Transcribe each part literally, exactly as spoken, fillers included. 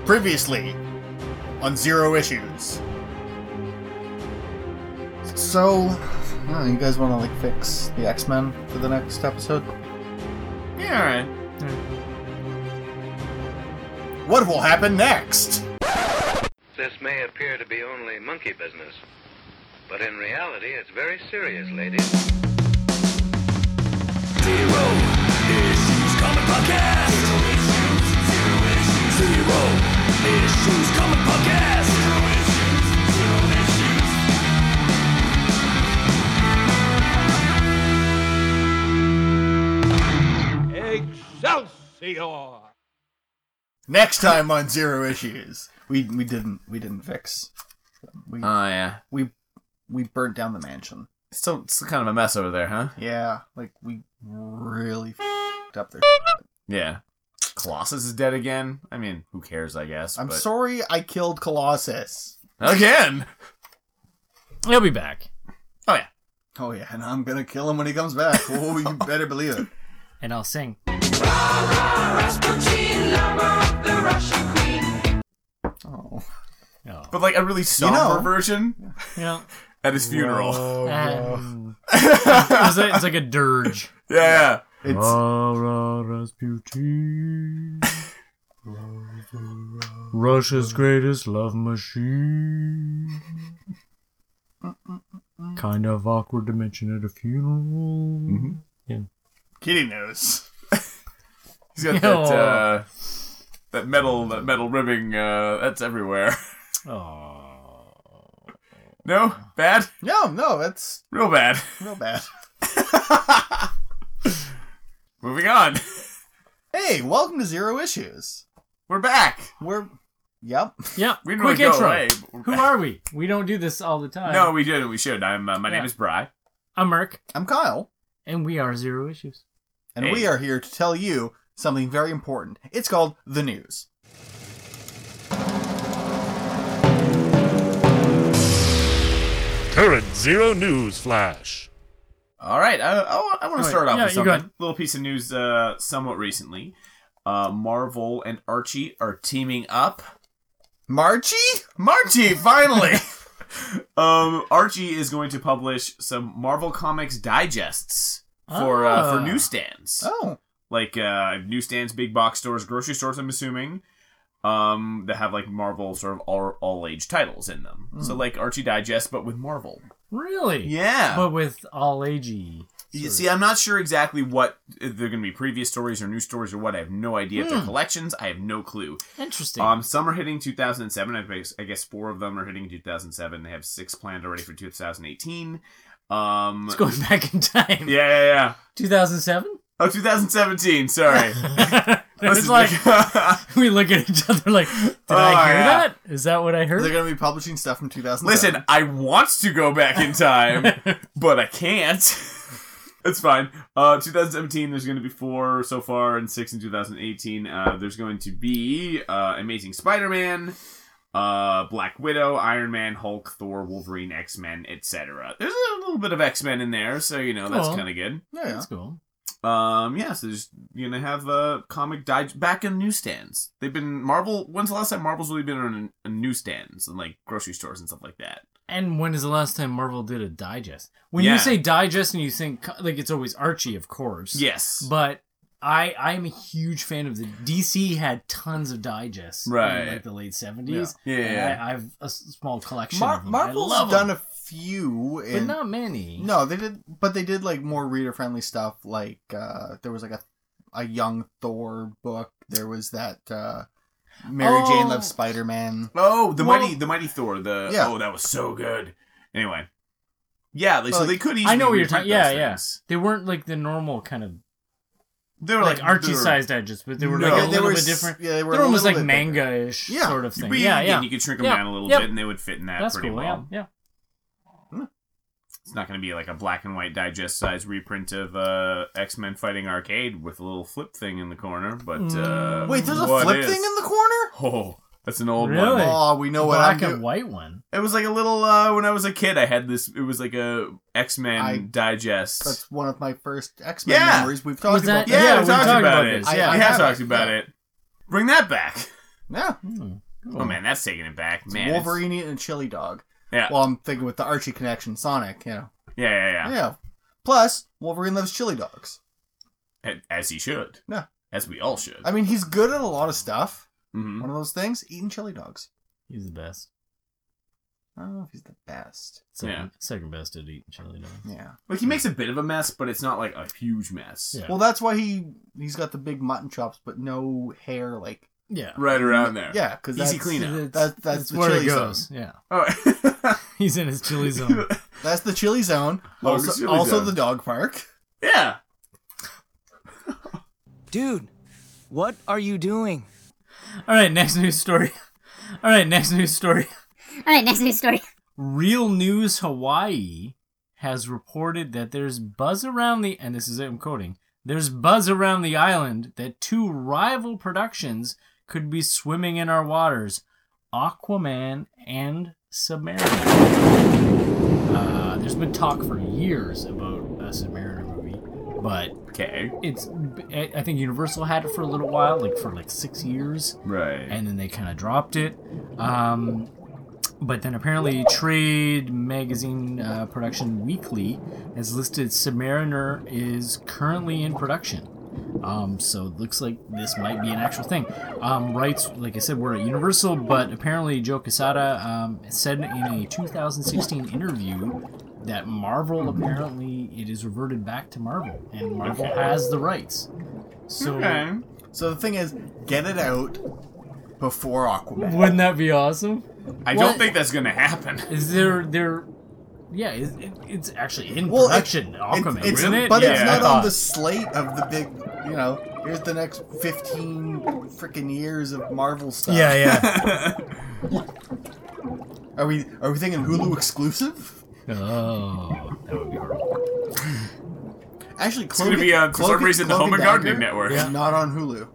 Previously on Zero Issues. So, uh, you guys want to like fix the X-Men for the next episode? Yeah, alright. What will happen next? This may appear to be only monkey business, but in reality, it's very serious, ladies. Zero Issues Comic Podcast. Zero Issues, Zero Issues, Zero Issues Comic Podcast. Zero Issues, Zero Issues. Excelsior! Next time on Zero Issues, we we didn't we didn't fix. We Oh, yeah. we we burnt down the mansion. Still, it's kind of a mess over there, huh? Yeah, like we really f***ed up their. Yeah. Colossus is dead again? I mean, who cares, I guess. I'm but... sorry I killed Colossus. Again! He'll be back. Oh, yeah. Oh yeah, and I'm gonna kill him when he comes back. Oh, you better believe it. And I'll sing. Oh. Oh. But, like, a really somber You know- version Yeah. at his funeral. Um, it's, like, it's like a dirge. Yeah, It's Rasputin. Russia's greatest love machine. Kind of awkward to mention at a funeral. Mm-hmm. Yeah. Kitty knows. he's got that, uh, that metal, that metal ribbing, uh, that's everywhere. Oh. No? Bad? No, no, that's Real bad. real bad. Moving on. Hey, welcome to Zero Issues. We're back. We're, yep. Yeah. We didn't Quick really go intro. away, but we're Who back. are we? We don't do this all the time. No, we did, and we should. I'm, uh, my name Yeah. is Bri. I'm Merc, I'm Kyle, and we are Zero Issues. and Hey. we are here to tell you something very important. It's called the news. Current Zero News Flash. All right, I, I, I want All to right. start off Yeah, with you go something. ahead. Little piece of news, uh, somewhat recently. Uh, Marvel and Archie are teaming up. Marchie? Marchie, finally. um, Archie is going to publish some Marvel Comics digests for uh, for Ah. newsstands, Oh, like uh, newsstands, big box stores, grocery stores. I'm assuming. Um, that have like Marvel sort of all, all age titles in them. So like Archie Digest, but with Marvel. Really? Yeah. But with all agey. You see, I'm not sure exactly what if they're going to be previous stories or new stories or what. I have no idea if they're collections. I have no clue. Interesting. Um, some are hitting two thousand seven. I guess, I guess four of them are hitting two thousand seven. They have six planned already for two thousand eighteen. Um, it's going back in time. yeah, yeah, yeah. two thousand seven? Oh, two thousand seventeen. Sorry. It's Listen, like, we look at each other like, did Oh, I hear yeah. that? Is that what I heard? they're going to be publishing stuff from two thousand Listen, seven. I want to go back in time, but I can't. It's fine. Uh, twenty seventeen, there's going to be four so far, and six in two thousand eighteen. Uh, there's going to be uh, Amazing Spider-Man, uh, Black Widow, Iron Man, Hulk, Thor, Wolverine, X-Men, et cetera. There's a little bit of X-Men in there, so you know that's Cool. kind of good. Yeah, yeah. That's cool. Um, yeah, so there's, you're gonna have uh, comic dig- back in newsstands. They've been Marvel. When's the last time Marvel's really been on, on newsstands and like grocery stores and stuff like that? And when is the last time Marvel did a digest? When Yeah. you say digest and you think, co- like, it's always Archie, of course. Yes, But I, I'm a huge fan of the D C had tons of digests Right. in like the late seventies. Yeah. Yeah, And yeah. I, I have a s- small collection Mar- of them. Marvel's I love done them, a few, but in, not many. no, they did, but they did like more reader friendly stuff. Like uh, there was like a a young Thor book. There was that uh, Mary Jane Oh. Loves Spider Man. Oh, the Well- mighty, the mighty Thor. The Yeah. oh, that was so good. Anyway, yeah, like, so Like, they could easily. I know what you're reprint talking. Yeah, those yeah. things. They weren't like the normal kind of They were like, like, Archie they were- sized digests, but they were No. like a Yeah, they little were bit s- different. yeah, they were They're a almost little like bit bigger. manga-ish Yeah. sort of thing. But Yeah, you, yeah. You could shrink them Yeah. down a little Yeah. bit, and they would fit in that That's pretty cool. well. Yeah, yeah. It's not going to be like a black and white digest size reprint of uh, X-Men Fighting Arcade with a little flip thing in the corner, but uh, Wait, there's a what flip is- thing in the corner? Oh, that's an old Really? one. Oh, we know what I'm Black and doing. white one. It was like a little uh, when I was a kid. I had this. It was like a X-Men I- digest. That's one of my first X-Men Yeah. memories. We've talked Was about that- yeah, that. we we talked talked about about it. this, I- Yeah, I we have have talked it, about yeah. it. Bring that back. Yeah. Oh man, that's taking it back. It's Man, it's- Wolverine eating a chili dog. Yeah. Well, I'm thinking with the Archie connection, Sonic, you know. yeah, yeah, yeah, Yeah. Plus, Wolverine loves chili dogs. A- As he should. Yeah. As we all should. I mean, he's good at a lot of stuff. Mhm. One of those things, eating chili dogs. He's the best. I don't know if he's the best. Second, Yeah. second best at eating chili dogs. Yeah. Like he makes a bit of a mess, but it's not like a huge mess. Yeah. Well, that's why he he's got the big mutton chops, but no hair. Like Yeah. Right around there. yeah, because Easy that's cleanup. That's, That- that's that's the where chili it goes. Yeah. Oh. He's in his chili zone. that's the chili zone. Logan's Also, chili also zone. the dog park. yeah. Dude, what are you doing? All right, next news story. All right, next news story. All right, next news story. Real News Hawaii has reported that there's buzz around the, and this is it, I'm quoting, there's buzz around the island that two rival productions could be swimming in our waters, Aquaman and Submariner. Uh, there's been talk for years about a Submariner movie, but Okay. it's, I I think Universal had it for a little while, like for like six years. Right. And then they kind of dropped it. Um, but then apparently Trade Magazine uh, Production Weekly has listed Submariner is currently in production. Um, so it looks like this might be an actual thing. Um, rights, like I said, were at Universal, but apparently Joe Quesada um, said in a two thousand sixteen interview that Marvel, apparently it is reverted back to Marvel, and Marvel Okay. has the rights. So Okay. So the thing is, get it out before Aquaman. wouldn't that be awesome? I What? don't think that's gonna happen. Is there there? Yeah, it, it, it's actually in Well, it- production. Aquaman, it's, isn't it? But yeah, it's I not on thought. the slate of the big, you know, here's the next fifteen freaking years of Marvel stuff. Yeah, yeah. Are we are we thinking Hulu exclusive? Oh, that would be horrible. Actually, It's gonna be on, for some reason, the Home and Gardening Network. is not on Hulu.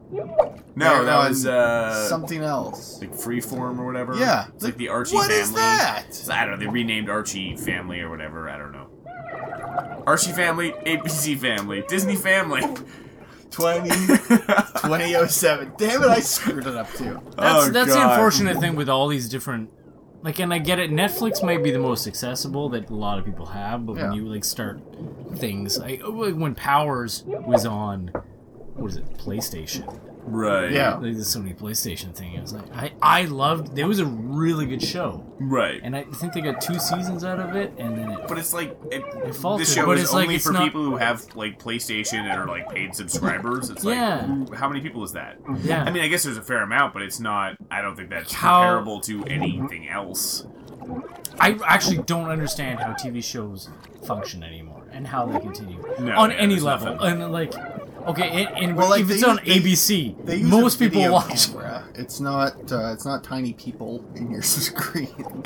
No, They're that on was uh, something else. like Freeform or whatever. Yeah. It's like the Archie What family. is that? So, I don't know. They renamed Archie Family or whatever. I don't know. Archie Family, A B C Family, Disney Family. twenty, twenty oh seven. Damn it, I screwed it up too. That's Oh, that's the God. unfortunate thing with all these different. Like, and I get it. Netflix might be the most accessible that a lot of people have, but Yeah. when you like start things like, like when Powers was on, what is it, PlayStation? Right. Yeah. Like the Sony PlayStation thing. It was like I I loved. It was a really good show, Right. and I think they got two seasons out of it, and then it. But it's like it, It faltered, this show but is it's like only it's for not- people who have like PlayStation and are like paid subscribers. It's like Yeah. who, how many people is that? Yeah. I mean, I guess there's a fair amount, but it's not. I don't think that's How- comparable to anything else. I actually don't understand how T V shows function anymore and how they continue No, on yeah, any there's level. nothing. And like, okay, and, and Well, like, if they it's on use- they- A B C, They use most a people video watch. camera. It's not. Uh, it's not tiny people in your screen.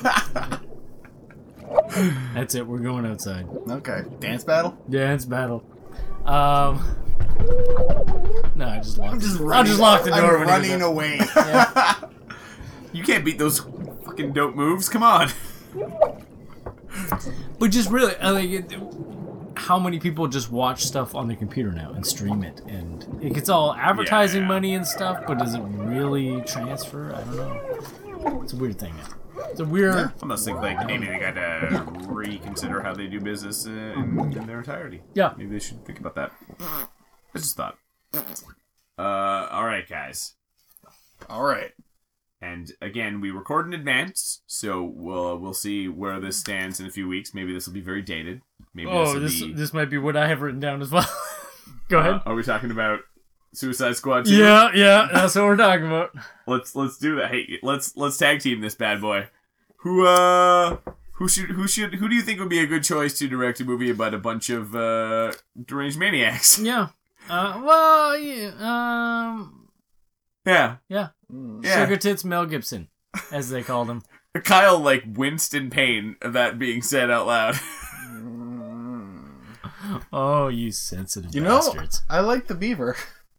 That's it. We're going outside. Okay, dance battle. Dance battle. Um. No, I just locked. I'm just I'll running, just lock the door. I'm when he running goes out. away. You can't beat those fucking dope moves. Come on. But just really, I like it, how many people just watch stuff on their computer now and stream it, and it gets all advertising Yeah. money and stuff, but does it really transfer? I don't know. It's a weird thing. It's a weird. Yeah. Almost think like maybe they got to reconsider how they do business uh, in, in their entirety. Yeah. Maybe they should think about that. I just thought. Uh, all right, guys. All right. And again, we record in advance, so we'll we'll see where this stands in a few weeks. Maybe this will be very dated. Maybe this Oh, will this be. this might be what I have written down as well. Go uh, ahead. are we talking about Suicide Squad two? Yeah, yeah, that's what we're talking about. Let's let's do that. Hey, let's let's tag team this bad boy. Who uh who should who should who do you think would be a good choice to direct a movie about a bunch of uh deranged maniacs? Yeah. Uh, well, yeah, um, Yeah. yeah. Yeah. Sugar Tits Mel Gibson, as they called him. Kyle like winced in pain of that being said out loud. Oh, you sensitive You know, bastards. I like the beaver.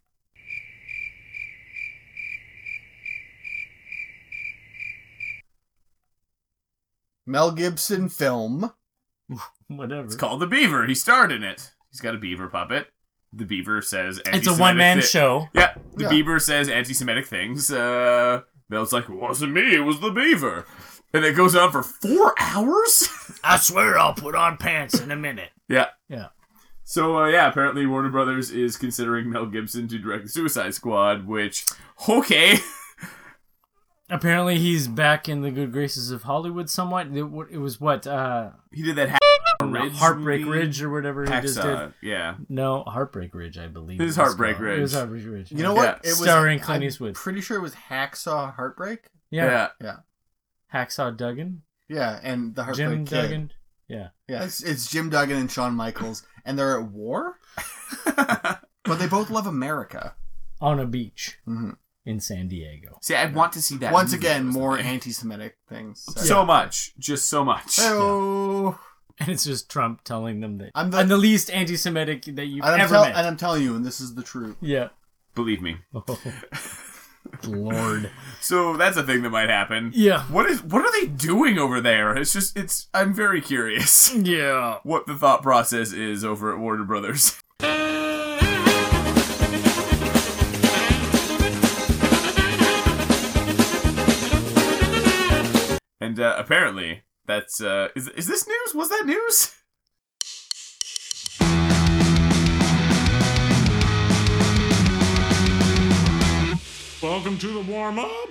Mel Gibson film. Whatever. It's called The Beaver. He starred in it. He's got a beaver puppet. the Beaver says It's a anti-Semitic one-man thi- show. Yeah, the Yeah. Beaver says anti-Semitic things. Uh, Belle's like, it wasn't me, it was the Beaver. And it goes on for four hours? I swear I'll put on pants in a minute. Yeah. Yeah. So, uh, yeah, apparently Warner Brothers is considering Mel Gibson to direct the Suicide Squad, which, okay. Apparently he's back in the good graces of Hollywood somewhat. It, wa- it was what? Uh, He did that ha- Ridge Heartbreak movie? Ridge or whatever he just did. Hacksaw, yeah. No, Heartbreak Ridge, I believe. It was was Heartbreak called. Ridge. It was Heartbreak Ridge. You know Yeah. what? It was Starring Clint I'm Eastwood. pretty sure it was Hacksaw Heartbreak. Yeah. Yeah. Hacksaw Duggan. Yeah, and the Heartbreak Jim Kid. Duggan. Yeah. Yeah, it's, it's Jim Duggan and Shawn Michaels, and they're at war, but they both love America. On a beach hmm in San Diego. See, I want to see that. Once movie, again, more honestly. anti-Semitic things. So much. Just so much. Oh, And it's just Trump telling them that I'm I'm the- the, least anti-Semitic that you've and I'm, ever tell- met. and I'm telling you, and this is the truth. Yeah. Believe me. Oh, Lord. So that's a thing that might happen. Yeah. What is? What are they doing over there? It's just. It's. I'm very curious Yeah. what the thought process is over at Warner Brothers. And uh, apparently, that's. Uh, is is this news? Was that news? Welcome to the warm up.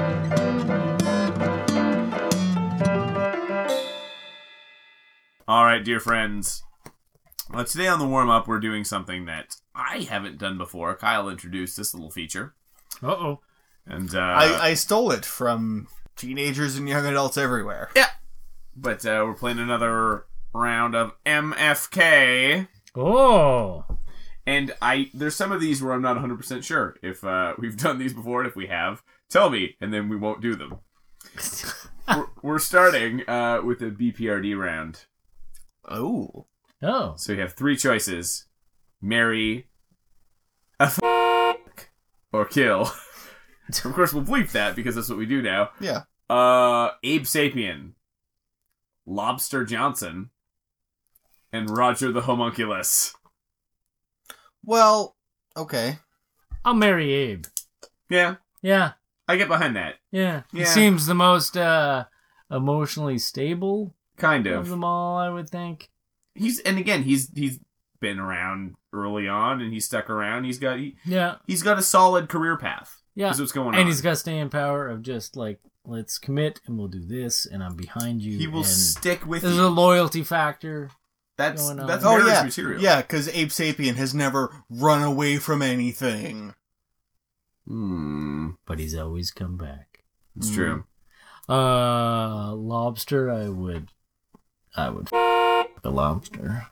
All right, dear friends. Uh, today on the warm up, we're doing something that I haven't done before. Kyle introduced this little feature, Uh-oh. and uh, I, I stole it from teenagers and young adults everywhere. yeah. But uh, we're playing another round of M F K, Oh. and I there's some of these where I'm not one hundred percent sure if uh, we've done these before, and if we have, tell me, and then we won't do them. we're, we're starting uh, with a B P R D round. Oh. Oh. So you have three choices: marry, a f- or kill. Of course, we'll bleep that because that's what we do now. Yeah. Uh, Abe Sapien, Lobster Johnson, and Roger the Homunculus. Well, okay. I'll marry Abe. Yeah, Yeah. I get behind that. Yeah. He Yeah. seems the most uh, emotionally stable Kind of of. them all, I would think. He's and again, he's he's been around early on, and he's stuck around. He's got he, Yeah. he's got a solid career path. Yeah. Is what's going on. And he's got staying power of just like, let's commit and we'll do this and I'm behind you. he will and stick with there's you. a loyalty factor. That's going on. that's Oh, marriage yeah. material. Yeah, because Abe Sapien has never run away from anything. Hmm. But he's always come back. It's true. Uh, lobster, I would, I would f- the lobster.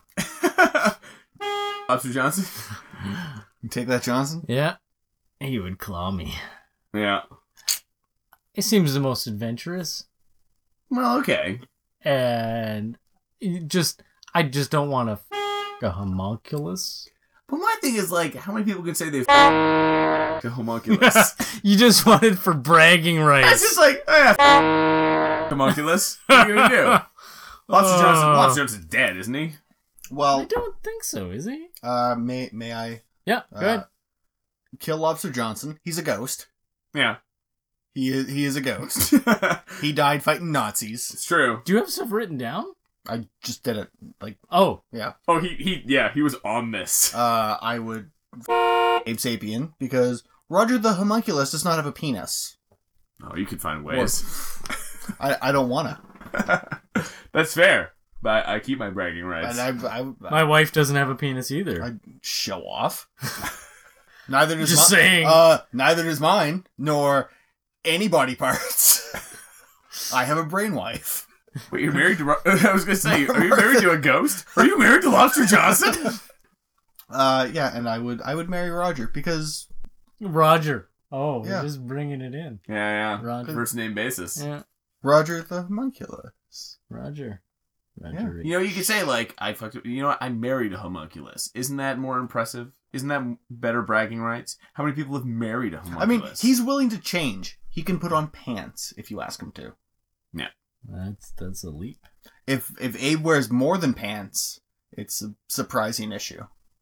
Lobster Johnson. You take that, Johnson? Yeah, he would claw me. Yeah. It seems the most adventurous, Well, okay. and you just, I just don't want to f- a homunculus. But my thing is, like, how many people can say they've to homunculus? You just want it for bragging rights. It's just like, eh, homunculus. What are you gonna do? Lobster Johnson. Uh. Lobster Johnson's dead, isn't he? I Well, don't think so, is he? uh, may may I Yeah, good. uh, kill Lobster Johnson? He's a ghost. Yeah, He is he is a ghost. it's He died fighting Nazis. true. Do you have stuff written down? I just did it. Like, Oh, yeah. Oh, he he yeah, he was on this. Uh, I would Abe Sapien because Roger the Homunculus does not have a penis. Oh, you could find ways. I, I don't wanna. That's fair. But I keep my bragging rights. And I, I, my wife doesn't have a penis either. I show off. Neither does Just mi- saying. Uh, neither does mine, nor any body parts. I have a brain wife. Wait, you're married to? Ro- I was gonna say, are you married to a ghost? Are you married to Lobster Johnson? Uh, yeah, and I would I would marry Roger because Roger. Oh, Yeah. we're just bringing it in. Yeah, yeah. Roger. First name basis. Yeah, Roger the Homunculus. Roger. Roger. You know, you could say like, I fucked. You know what? I married a homunculus. Isn't that more impressive? Isn't that better bragging rights? How many people have married a homunculus? I mean, he's willing to change. He can put on pants if you ask him to. yeah. That's that's a leap. If if Abe wears more than pants, it's a surprising issue.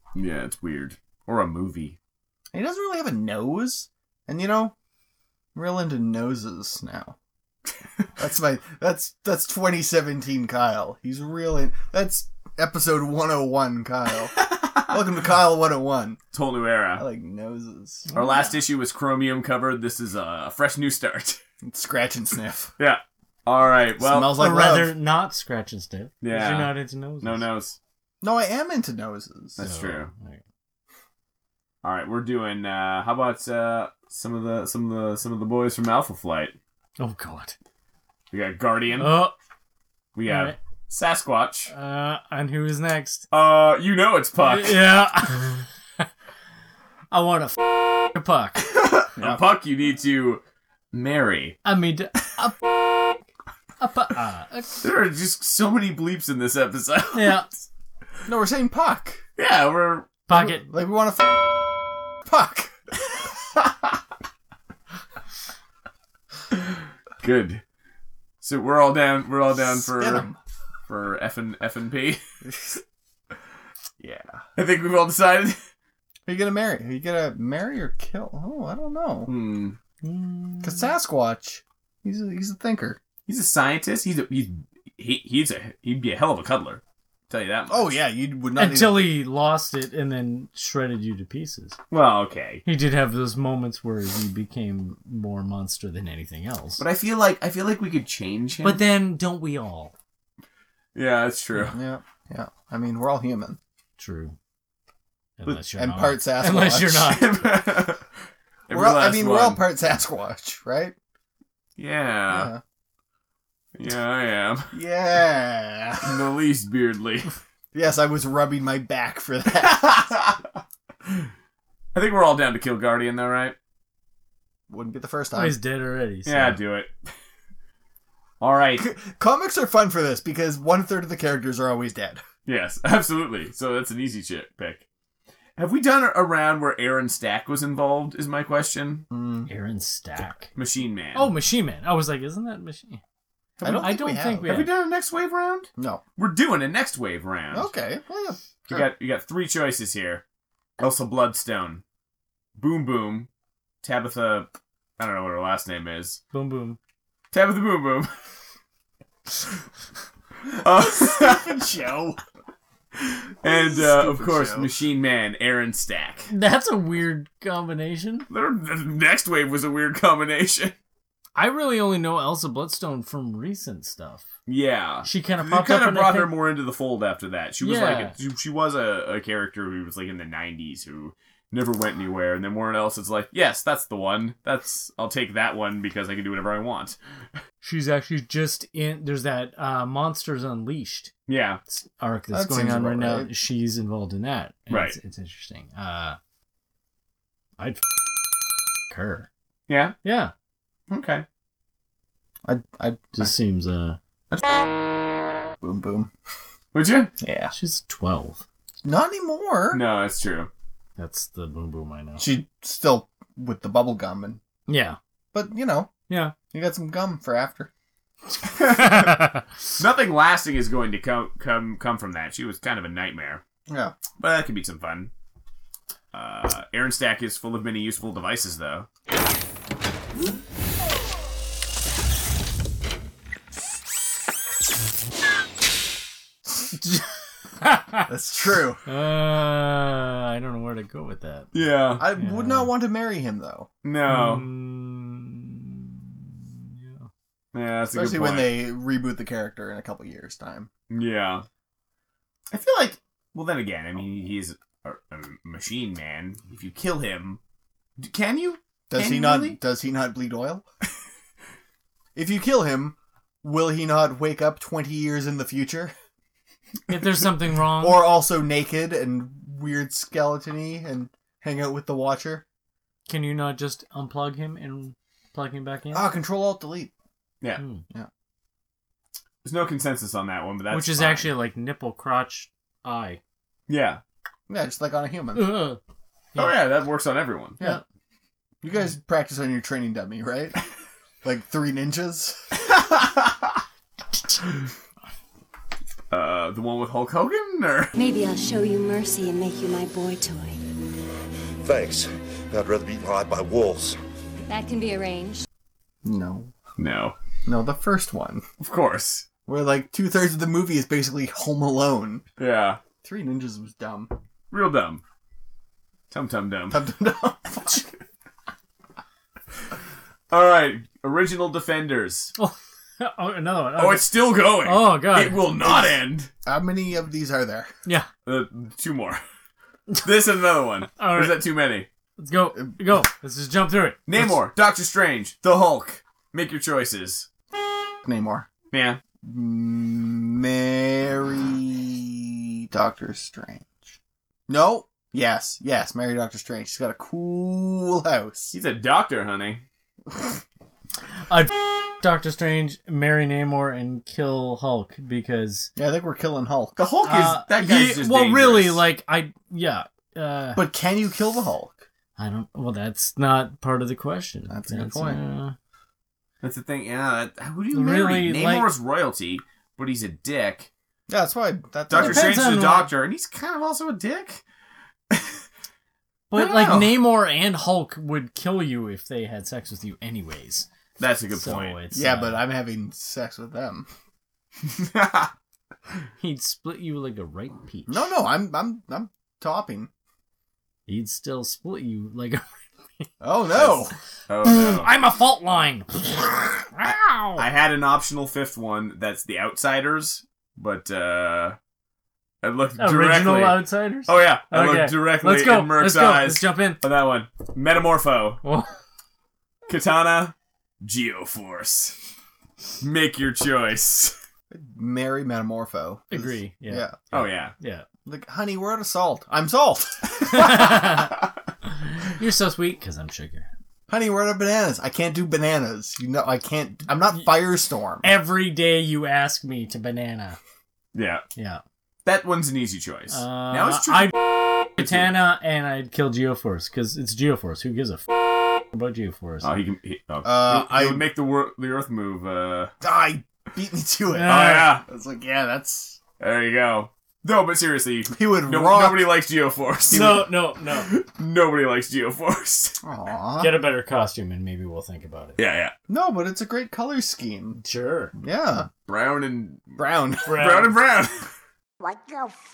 Yeah, it's weird. Or a movie. He doesn't really have a nose. And, you know, I'm real into noses now. That's my, that's, that's twenty seventeen Kyle. He's real in, that's episode one oh one Kyle. Welcome to Kyle one oh one. It's a whole new I era. like noses. Our last issue was Chromium covered. This is a fresh new start. Scratch and sniff. Yeah. All right. Well, Smells like or rather, love. not scratch and sniff. 'cause Yeah. You're not into noses. no nose. No, I am into noses. That's So, true. alright. All right, we're doing. Uh, how about uh, some of the some of the some of the boys from Alpha Flight? Oh, God. We got Guardian. Oh, we have alright. Sasquatch. uh, and who is next? Uh, you know it's Puck. Yeah. I want to f- a puck. A Puck you need to marry. I mean, a, a pu- uh, a- There are just so many bleeps in this episode. yeah. No, we're saying Puck. Yeah, we're Pocket. Like, we want to f- Puck. good. So we're all down. We're all down Spin for 'em. for F and F and P. Yeah. I think we've all decided. Who are you gonna marry? Are you gonna marry or kill? Oh, I don't know. Hmm. Because Sasquatch, he's a, he's a thinker. He's a scientist. He's a he's he, he's a he'd be a hell of a cuddler. Tell you that much. Oh yeah, you would not Until even... he lost it and then shredded you to pieces. Well, okay. He did have those moments where he became more monster than anything else. But I feel like I feel like we could change him. But then, don't we all? yeah, that's true. Yeah, yeah. I mean, we're all human. True. Unless you're and not. part Sasquatch. Unless you're not. Every We're all, I last mean, we're all one. part Sasquatch, right? Yeah. Yeah, I am. Yeah. Yeah. The least beardly. Yes, I was rubbing my back for that. I think we're all down to kill Guardian, though, right? Wouldn't be the first Oh, time. he's dead already. So. Yeah, do it. All right. Comics are fun for this because one third of the characters are always dead. Yes, absolutely. So that's an easy shit pick. Have we done a round where Aaron Stack was involved, is my question? Mm. Aaron Stack. Machine Man. Oh, Machine Man. I was like, isn't that Machine? I don't I think don't we think have. we Have have. we done a next wave round? No. We're doing a next wave round. Okay. Well, yeah. You Sure. got you got three choices here. Elsa Bloodstone, Boom Boom, Tabitha. I don't know what her last name is. Boom, boom. Tabitha Boom Boom. uh, Show. and uh, of Stupid course, show. Machine Man, Aaron Stack. That's a weird combination. Their- The next wave was a weird combination. I really only know Elsa Bloodstone from recent stuff. Yeah. She kind of They popped kind up of in, I brought her think- more into the fold after that. She was Yeah. like a, she, she was a, a character who was like in the nineties who never went anywhere, and then Warren Ellis is like, yes, that's the one. That's I'll take that one because I can do whatever I want. She's actually just in. There's that uh, Monsters Unleashed Yeah, arc that's That going seems on right about now. right. She's involved in that. And Right. It's, it's interesting. Uh, I'd f- her. yeah, Yeah. okay. I, I Just seems. Uh, boom boom. Would you? Yeah. she's twelve. Not anymore. No, it's true. That's the boom boom I know. She's still with the bubble gum, and Yeah. but you know, Yeah. you got some gum for after. Nothing lasting is going to come come come from that. She was kind of a nightmare, Yeah. but that could be some fun. Uh, Aaron Stack is full of many useful devices, though. That's true. Uh, I don't know where to go with that. Yeah. I Yeah. would not want to marry him though, No. Mm, yeah. Yeah, that's a especially good when point. they reboot the character in a couple years' time. Yeah. I feel like, well, then again, I mean, he's a, a machine man. If you kill him, d- can you? Does Can he you not? really? Does he not bleed oil? If you kill him, will he not wake up twenty years in the future, If there's something wrong, or also naked and weird skeleton-y and hang out with the Watcher? can you not just unplug him and plug him back in? Ah, Control Alt Delete. Yeah. Hmm. There's no consensus on that one, but that's Which is fine. actually like nipple, crotch, eye. Yeah. Yeah, just like on a human. Ugh. Oh, yeah, that works on everyone. Yeah. You guys practice on your training dummy, right? Like three ninjas. Uh, the one with Hulk Hogan? fun, or? Maybe I'll show you mercy and make you my boy toy. Thanks. I'd rather be lied by wolves. That can be arranged. No. No. No, the first one. Of course. Where like two-thirds of the movie is basically Home Alone. Yeah. Three Ninjas was dumb. Real dumb. Tum tum dumb. Tum tum dumb. Alright, original Defenders. Oh, oh another one. Oh, it's still going. Oh, God. It will not end. How many of these are there? Yeah. Uh, two more. This and another one. All Or is right. that too many? Let's go. Go. Let's just jump through it. Namor, Doctor Strange, The Hulk. Make your choices. Namor. Yeah. Marry Doctor Strange. No. Yes. Yes. Marry Doctor Strange. She's got a cool house. He's a doctor, honey. I'd Doctor Strange, marry Namor, and kill Hulk because Yeah, I think we're killing Hulk. The Hulk is... uh, that guy's yeah, just well, dangerous. really, like I yeah. Uh, But can you kill the Hulk? I don't. Well, that's not part of the question. That's a good point. Uh, That's the thing, yeah. That, who do you Really, marry? like- Namor's royalty, but he's a dick. Yeah, that's why. That's Doctor depends Strange is on a what- doctor, and he's kind of also a dick. but don't like know. Namor and Hulk would kill you if they had sex with you, anyways. That's a good So point. it's, Yeah, uh, but I'm having sex with them. he'd split you like a ripe peach. No, no, I'm, I'm, I'm topping. He'd still split you like a. Oh no! Oh, no. I'm a fault line. Ow! I had an optional fifth one that's The Outsiders, but uh I looked Original directly. Outsiders. Oh yeah, I Okay. looked directly Let's go. in Merc's Let's go. eyes Let's jump in. on that one. Metamorpho, Well, Katana, Geoforce. Make your choice. Marry Metamorpho. agree. Yeah. Yeah. Oh yeah. Yeah. Like, honey, we're out of salt. I'm salt. You're so sweet because I'm sugar. Honey, we're out of bananas. I can't do bananas. You know, I can't. I'm not Firestorm. Every day you ask me to banana. Yeah. Yeah. That one's an easy choice. Uh, now it's true. I'd Katana and I'd kill Geoforce because it's Geoforce. Who gives a f- about Geoforce? Oh, he can. He, oh. Uh, he, he I- would make the wor- the Earth move. Uh, I beat me to it. oh yeah. I was like, yeah, that's. There you go. No, but seriously, He would no, rock. nobody likes Geoforce. no, no, no. Nobody likes Geoforce. Aw. Get a better costume and maybe we'll think about it. Yeah, yeah. No, but it's a great color scheme. Sure. Yeah. Brown and Brown. brown and brown. What the f?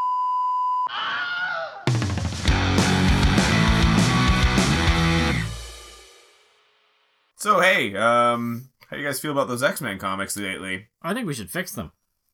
So hey, um, how do you guys feel about those X-Men comics lately? I think we should fix them.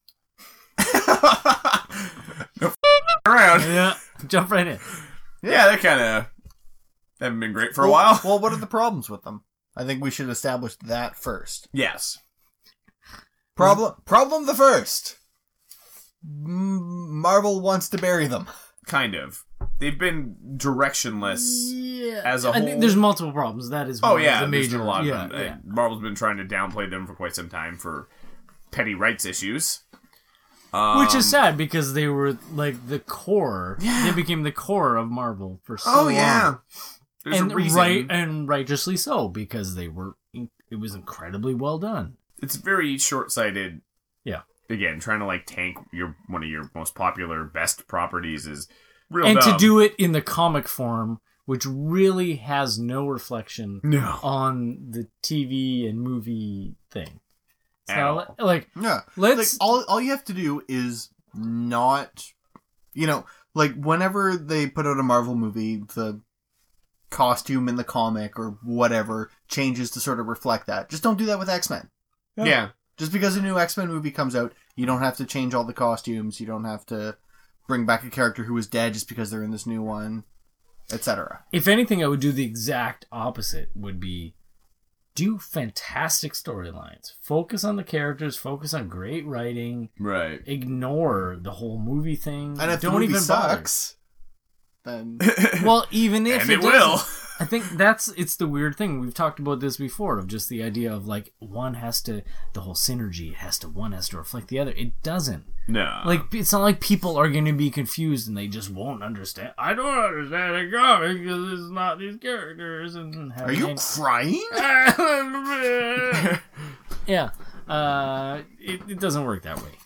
No f- around. Yeah. Jump right in. Yeah, they kind of haven't been great for a well, while. Well, what are the problems with them? I think we should establish that first. Yes. Problem. Problem the first. M- Marvel wants to bury them. Kind of. They've been directionless. Yeah. As a I think whole- there's multiple problems. That is Oh one of yeah, the there's major been a lot of yeah, them. yeah. Uh, Marvel's been trying to downplay them for quite some time for petty rights issues. Um, Which is sad because they were like the core. They became the core of Marvel for so Oh long. yeah. There's and a reason. right and righteously so because they were. It was incredibly well done. It's very short-sighted. Yeah. Again, trying to like tank your one of your most popular, best properties is real and dumb. to do it in the comic form, which really has no reflection no. on the T V and movie thing. It's At not all. li- like Yeah. let's Like, all, all you have to do is not, you know, like whenever they put out a Marvel movie, the costume in the comic or whatever changes to sort of reflect that. Just don't do that with X-Men. Yeah. Just because a new X-Men movie comes out, you don't have to change all the costumes. You don't have to bring back a character who was dead just because they're in this new one, et cetera. if anything, I would do the exact opposite. Would be do fantastic storylines. Focus on the characters. Focus on great writing. Right. Ignore the whole movie thing. And if don't the movie even sucks, then bother. Well, even if And it, it will. doesn't, I think that's it's the weird thing. We've talked about this before of just the idea of like one has to the whole synergy has to one has to reflect the other. It doesn't. No. Like it's not like people are going to be confused and they just won't understand. I don't understand a comic because it's not these characters. And are you crying? yeah, uh, it, it doesn't work that way.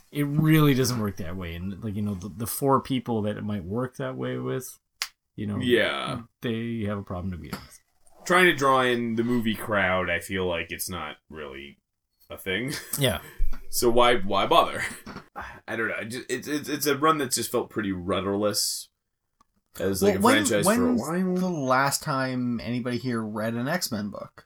it really doesn't work that way. And like you know, the, the four people that it might work that way with, you know, Yeah. they have a problem to begin with. Trying to draw in the movie crowd, I feel like it's not really a thing. Yeah. So why why bother? I don't know. I just, it's it's it's a run that's just felt pretty rudderless as like Well, a when- franchise for a when's while. the last time anybody here read an X-Men book?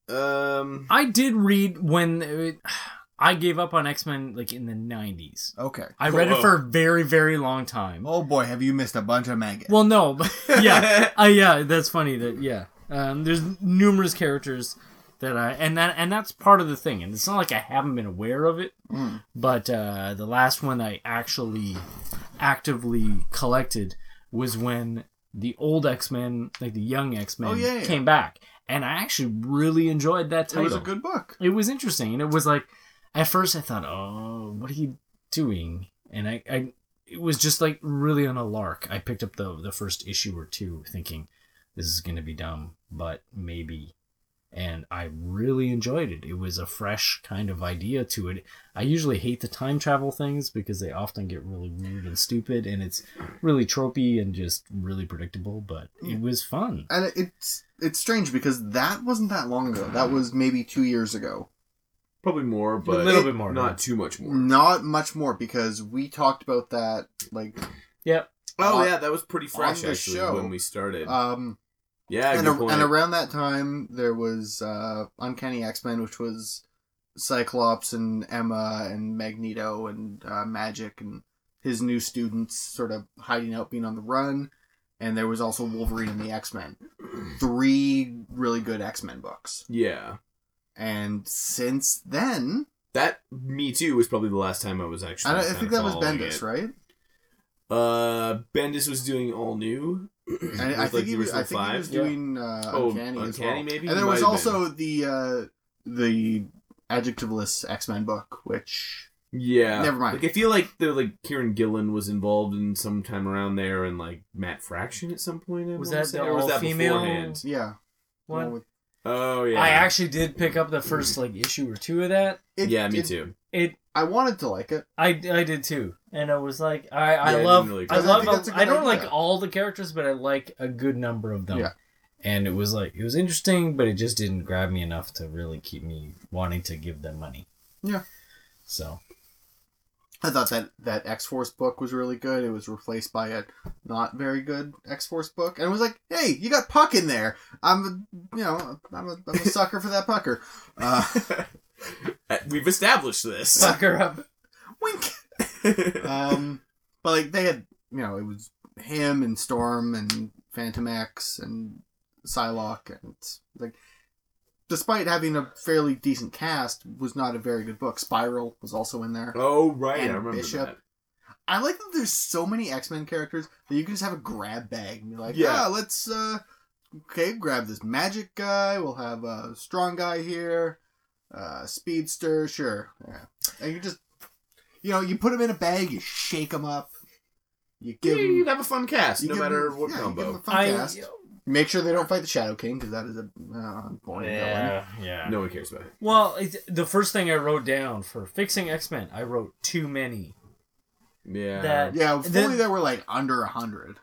Um, I did read when it, I gave up on X-Men like in the nineties. Okay. I read Whoa. it for a very, very long time. Oh boy, have you missed a bunch of maggots. Well, no, but yeah, uh, yeah, that's funny. That yeah, um, there's numerous characters that I and that and that's part of the thing. And it's not like I haven't been aware of it, Mm. but uh, the last one I actually actively collected was when the old X-Men, like the young X-Men, Oh, yeah, yeah. came back, and I actually really enjoyed that It title. was a good book. It was interesting, and it was like, at first I thought, oh, what are you doing? And I, I it was just like really on a lark. I picked up the the first issue or two, thinking this is gonna be dumb, but maybe. And I really enjoyed it. It was a fresh kind of idea to it. I usually hate the time travel things because they often get really weird and stupid, and it's really tropey and just really predictable. But it was fun. And it's it's strange because that wasn't that long ago. That was maybe two years ago. probably more, but A little it- bit more, not yeah. too much more. Not much more because we talked about that like Yep. Oh on- yeah, that was pretty fresh on the actually show. when we started. um yeah, and, good a, point. and around that time there was uh Uncanny X-Men, which was Cyclops and Emma and Magneto and uh, Magic and his new students sort of hiding out, being on the run. And there was also Wolverine and the X-Men. Three really good X-Men books. yeah, And since then, that Me Too was probably the last time I was actually. I, don't- I kinda think that was following Bendis, it. right? Uh, Bendis was doing all new. And With, I like, think the he was. I original think he five. was doing uh, Oh, Uncanny, as Uncanny well. maybe? And there He was might have also the uh, the adjectiveless X-Men book, which Yeah, Never mind. Like I feel like the like Kieran Gillen was involved in some time around there, and like Matt Fraction at some point. I Was wanna that say, the or was that all-female beforehand? yeah, one? with- Oh yeah, I actually did pick up the first like issue or two of that. it, yeah, me it- too. It I wanted to like it. I, I did too, and I was like, I, I Yeah, I love didn't really I care. I love think that's a I good don't idea. like all the characters, but I like a good number of them. Yeah. And it was like it was interesting, but it just didn't grab me enough to really keep me wanting to give them money. Yeah. So I thought that that X-Force book was really good. It was replaced by a not very good X-Force book, and it was like, hey, you got Puck in there. I'm, a, you know, I'm a, I'm a sucker for that Pucker. Uh, Uh, We've established this. sucker up. wink. Um, but like they had, you know, it was him and Storm and Phantom X and Psylocke, and it's like, despite having a fairly decent cast, was not a very good book. Spiral was also in there. Oh right, And I remember Bishop. that. I like that there's so many X-Men characters that you can just have a grab bag and be like, Yeah. yeah, let's, uh, okay, grab this magic guy. We'll have a strong guy here. Uh, speedster, sure. Yeah. And you just, you know, you put him in a bag, you shake him up. You give Yeah, him, you'd have a fun cast, you no give matter him- what yeah, you give him combo. a fun I cast. Make sure they don't fight the Shadow King, because that is a uh, boring villain. yeah, yeah. No one cares about it. Well, it, the first thing I wrote down for fixing X-Men, I wrote too many. Yeah. That- Yeah, if Then- only there were like under a hundred.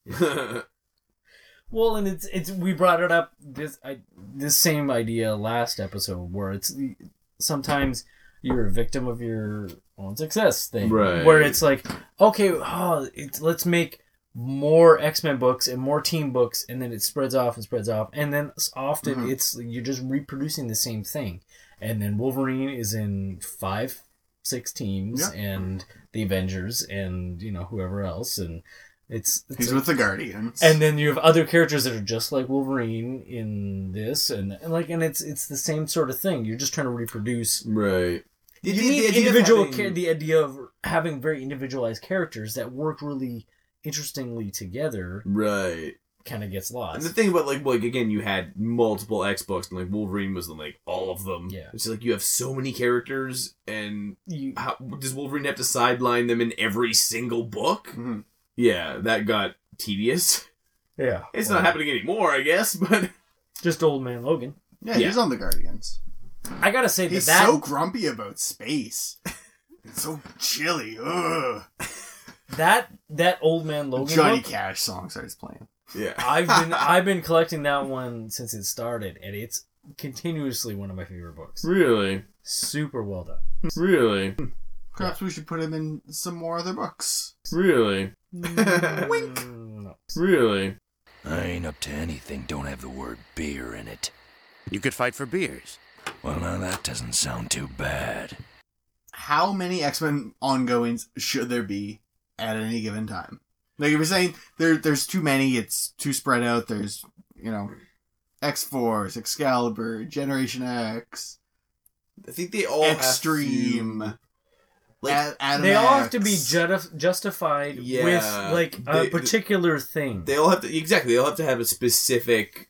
Well, and it's it's we brought it up this I, this same idea last episode where it's sometimes you're a victim of your own success thing, Right. Where it's like, okay, oh, it's, let's make more X-Men books and more team books, and then it spreads off and spreads off, and then often Mhm. it's you're just reproducing the same thing, and then Wolverine is in five, six teams, Yeah. and the Avengers, and you know whoever else, and it's, it's He's a- with the Guardians. and then you have other characters that are just like Wolverine in this, and, and like, and it's it's the same sort of thing. You're just trying to reproduce. right. You The- need the idea of individual. having- Ca- the idea of having very individualized characters that work really interestingly together Right. kind of gets And lost. the thing about like like again, you had multiple X books, and like Wolverine was in like all of them. Yeah. It's like you have so many characters, and You, how does Wolverine have to sideline them in every single book? Mhm. Yeah, that got tedious. yeah, It's well, not happening anymore, I guess, but Just old man Logan. Yeah, Yeah. he's on the Guardians. I gotta say that He's that so grumpy about space. It's so chilly. Ugh. That that Old Man Logan Johnny book, Cash song starts playing. Yeah. I've been I've been collecting that one since it started, and it's continuously one of my favorite books. Really? Super well done. Really? Perhaps we should put him in some more other books. Really? Wink. No. Really? I ain't up to anything don't have the word beer in it. You could fight for beers. Well, now that doesn't sound too bad. How many X-Men ongoings should there be at any given time? Like, if you're saying there, there's too many, it's too spread out, there's, you know, X-Force, Excalibur, Generation X, I think they all Extreme, have to, like, Ad- Adam They all X. have to be ju- justified Yeah. with like a They- particular thing. they all have to exactly. They all have to have a specific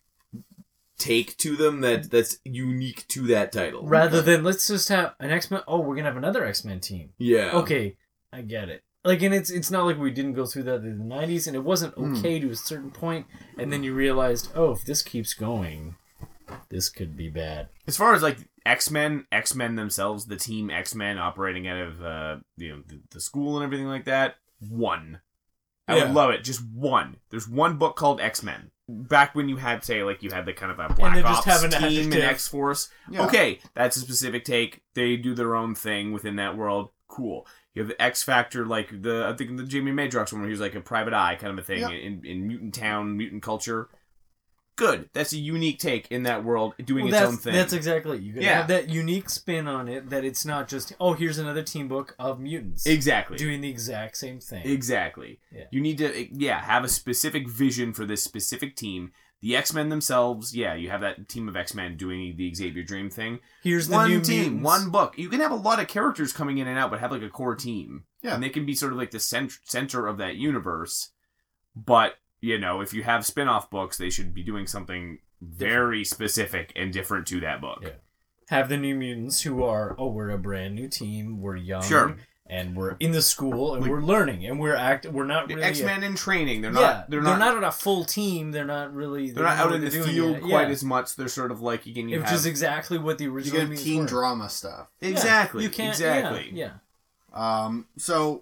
take to them that that's unique to that title. Rather than let's just have an X-Men. Oh, we're gonna have another X-Men team. Yeah. Okay, I get it. Like, and it's it's not like we didn't go through that in the nineties, and it wasn't Hmm. okay to a certain point, and then you realized, oh, if this keeps going, this could be bad. As far as like X-Men, X-Men themselves, the team X-Men operating out of uh, you know the, the school and everything like that, one. I Yeah. would love it. Just one. There's one book called X-Men. Back when you had, say, like you had the kind of a Black then Ops just have an team and adjective. X-Force. Yeah. Okay, that's a specific take. They do their own thing within that world. Cool. You have the X Factor, like the I think the Jamie Madrox one, where he was like a private eye kind of a thing Yep. in, in mutant town, mutant culture. Good. That's a unique take in that world, doing Well, its that's, own thing. that's exactly it. You gotta Yeah. have that unique spin on it. That it's not just oh, here's another team book of mutants. Exactly. Doing the exact same thing. Exactly. Yeah. You need to, yeah, have a specific vision for this specific team. The X-Men themselves, yeah, you have that team of X-Men doing the Xavier Dream thing. Here's the one new team, mutants. one book. You can have a lot of characters coming in and out, but have like a core team. Yeah. And they can be sort of like the cent- center of that universe. But, you know, if you have spin-off books, they should be doing something very specific and different to that book. Yeah. Have the New Mutants who are, oh, we're a brand new team, we're young, Sure. and we're in the school, and we're learning, and we're act, we're not The really X-Men in training. They're yeah, not. They're, they're not. not, a full team. They're not really. They're they not don't out know in the what they're doing field yet. quite Yeah. as much. They're sort of like again. You Which have is exactly what the You original get mutants teen were. drama stuff. exactly. You can't. exactly. Yeah. Um, so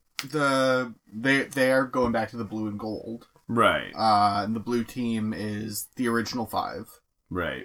the they they are going back to the blue and gold. Right. Uh, and the blue team is the original five. Right.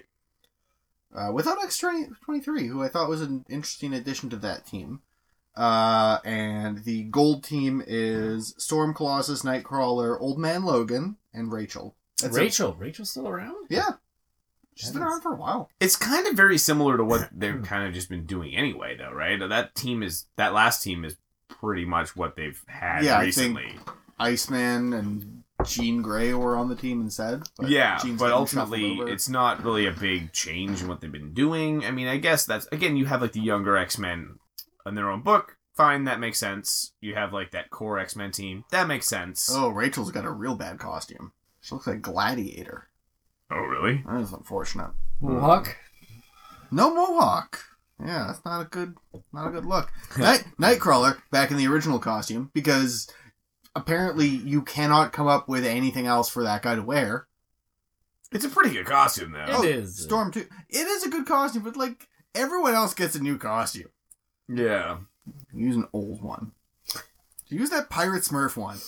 Uh, without X twenty-three, who I thought was an interesting addition to that team. Uh, and the gold team is Storm, Colossus, Nightcrawler, Old Man Logan, and Rachel. Yeah. That's it. Rachel. Rachel's still around. Yeah. She's been around for a while. It's kind of very similar to what they've kind of just been doing anyway, though, right? That team is that last team is pretty much what they've had Yeah, recently. I think Iceman and Jean Grey were on the team instead. But yeah, Jean's but getting ultimately, shuffled over. it's not really a big change in what they've been doing. I mean, I guess that's again, you have like the younger X-Men in their own book. Fine, that makes sense. You have like that core X-Men team. That makes sense. Oh, Rachel's got a real bad costume. She looks like Gladiator. Oh, really? That is unfortunate. Mohawk. No mohawk. Yeah, that's not a good, not a good look. Night Nightcrawler back in the original costume because apparently you cannot come up with anything else for that guy to wear. It's a pretty good costume, though. It oh, is. Storm too. It is a good costume, but like everyone else gets a new costume. Yeah. Use an old one. Use that Pirate Smurf one.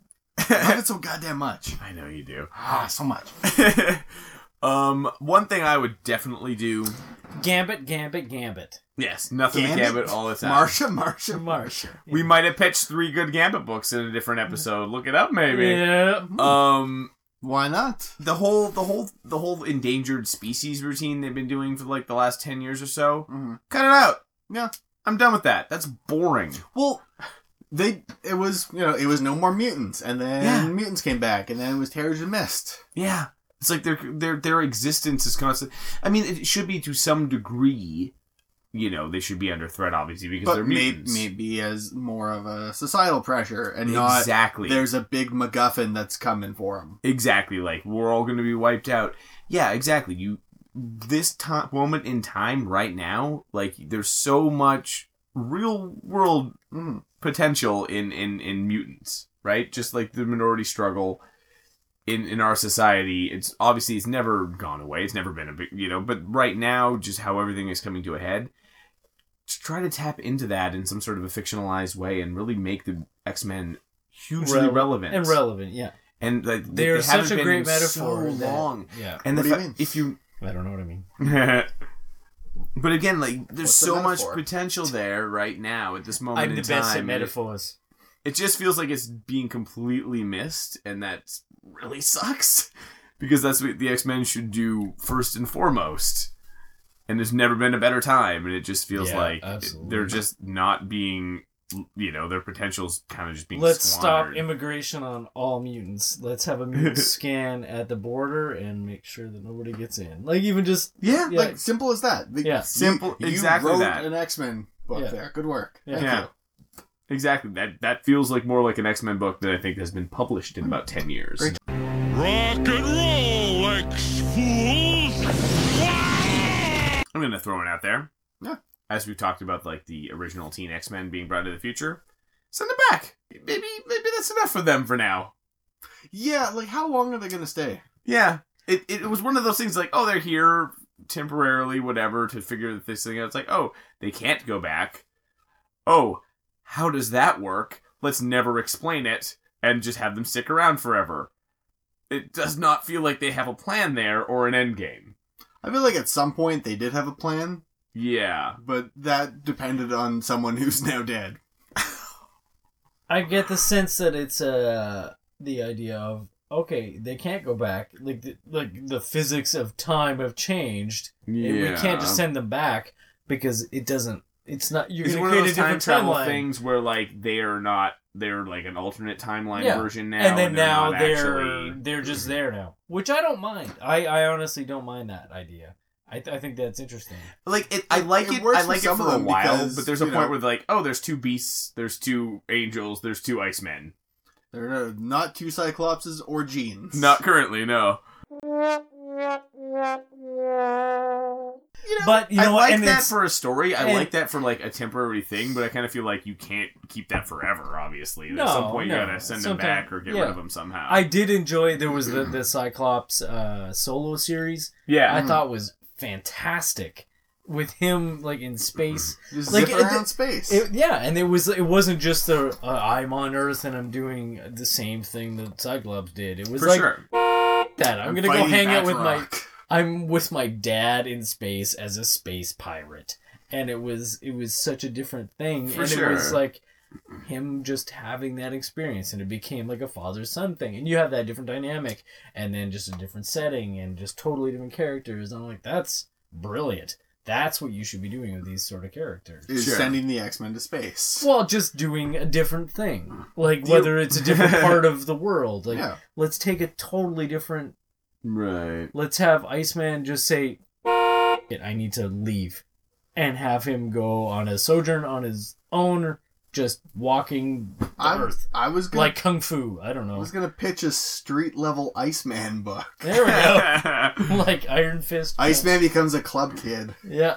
I love it so goddamn much. I know you do. Ah, so much. um, one thing I would definitely do. Gambit. Gambit. Gambit. Yes, nothing Gambit? but Gambit all the time. Marsha, Marsha, Marsha. We might have pitched three good Gambit books in a different episode. Look it up, maybe. Yeah. Um, Why not? the whole, the whole, the whole endangered species routine they've been doing for like the last ten years or so. Mm-hmm. Cut it out. Yeah. I'm done with that. That's boring. Well, they it was you know it was No More Mutants, and then Yeah. Mutants came back, and then it was Terrors and Mist. Yeah, it's like their their their existence is constant. I mean, it should be to some degree. You know, they should be under threat, obviously, because they're But may, mutants. maybe as more of a societal pressure, and not Exactly. there's a big MacGuffin that's coming for them. Exactly, like we're all going to be wiped out. Yeah, exactly. You this time moment in time right now, like there's so much real world Mm. potential in, in, in mutants, right? Just like the minority struggle in, in our society. It's obviously it's never gone away. It's never been a big, you know, but right now, just how everything is coming to a head. try to tap into that in some sort of a fictionalized way and really make the X-Men hugely Relevant. relevant And relevant, yeah. And like they, They're they such haven't a been great metaphor so that- long. yeah. And What the do you fa- mean? if you I don't know what I mean. But again, like there's What's the so much metaphor? potential there right now at this moment I'm in the time. best at and metaphors. It, it just feels like it's being completely missed, and that really sucks because that's what the X-Men should do first and foremost. And there's never been a better time, and it just feels Yeah, like absolutely. they're just not being, you know, their potential's kind of just being Let's squandered. stop immigration on all mutants. Let's have a mutant scan at the border and make sure that nobody gets in. Like even just Yeah, Yeah. like simple as that. The- Yeah. you- Simple- You, exactly wrote that. an X-Men book Yeah. there. Good work. Yeah. Thank Yeah. you. Exactly. That that feels like more like an X-Men book that I think has been published in about ten years. Great. Rock and roll, X-Fools! I'm gonna throw it out there. Yeah. As we talked about, like the original Teen X-Men being brought to the future, send them back. Maybe maybe that's enough for them for now. Yeah, like how long are they going to stay? Yeah. It it was one of those things like, oh, they're here temporarily, whatever, to figure this thing out. It's like, oh, they can't go back. Oh, how does that work? Let's never explain it and just have them stick around forever. It does not feel like they have a plan there or an end game. I feel like at some point they did have a plan, Yeah. but that depended on someone who's now dead. I get the sense that it's uh the idea of okay, they can't go back. Like the, like the physics of time have changed. And we Yeah. can't just send them back because it doesn't. It's not. You're It's going one to of create those a time different travel timeline. things where like they are not they're like an alternate timeline Yeah. version now, and then they're now not they're actually... they're just there now, which I don't mind. I, I honestly don't mind that idea. I th- I think that's interesting. like it. I like It it. works I for like it some for of a them while, because, but there's a you point know- where like, oh, there's two beasts, there's two angels, there's two Icemen. There are not two Cyclopses or Jeans. Not currently, no. You know, But you I know what? like And that it's- for a story. I and- like that for like a temporary thing, but I kind of feel like you can't keep that forever. Obviously, No, at some point no. you gotta send them Sometime- back or get yeah. rid of them somehow. I did enjoy. There was the the Cyclops uh, solo series. yeah, I thought was fantastic with him like in space. just like, zip it- around space. It, yeah, and it was it wasn't just the uh, I'm on Earth and I'm doing the same thing that Cyclops did. It was for like sure. that. I'm, I'm gonna go fighting hang out with my. Batroc. I'm with my dad in space as a space pirate, and it was it was such a different thing, For and sure. it was like him just having that experience, and it became like a father son thing, and you have that different dynamic, and then just a different setting, and just totally different characters. And I'm like, that's brilliant. That's what you should be doing with these sort of characters. Is Sure. sending the X-Men to space. Well, just doing a different thing, like Do you- whether it's a different part of the world. Like, Yeah. let's take a totally different. Right. Let's have Iceman just say, "It, I need to leave," and have him go on a sojourn on his own, just walking the I, earth I was gonna, like kung fu. I don't I know. was gonna pitch a street level Iceman book. There we go. Like Iron Fist. Iceman becomes a club kid. Yeah.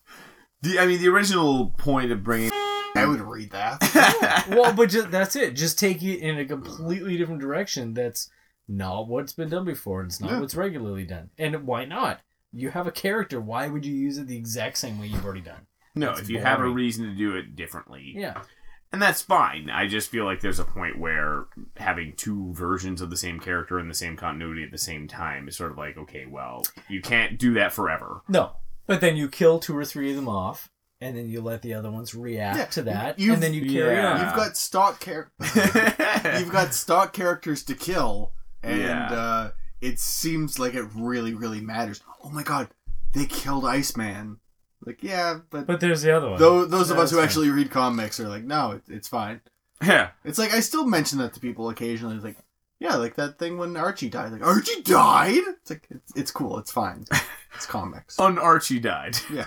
The, I mean, the original point of bringing. I would read that. Well, but just, that's it. Just take it in a completely different direction. That's not what's been done before. And it's not Yeah. what's regularly done. And why not? You have a character. Why would you use it the exact same way you've already done? No, It's if you have a boring. reason to do it differently. Yeah. And that's fine. I just feel like there's a point where having two versions of the same character in the same continuity at the same time is sort of like, okay, well, you can't do that forever. No. But then you kill two or three of them off, and then you let the other ones react Yeah, to that, you've- and then you carry yeah. on. You've got stock char- You've got stock characters to kill, and Yeah. uh, it seems like it really, really matters. Oh my god, they killed Iceman. Like, yeah, but, But there's the other one. those, those of That's us who fine. actually read comics are like, no, it, it's fine. Yeah. It's like, I still mention that to people occasionally. It's like, yeah, like that thing when Archie died. Like, Archie died? It's like, it's, it's cool, it's fine. It's comics. Un Archie died. Yeah.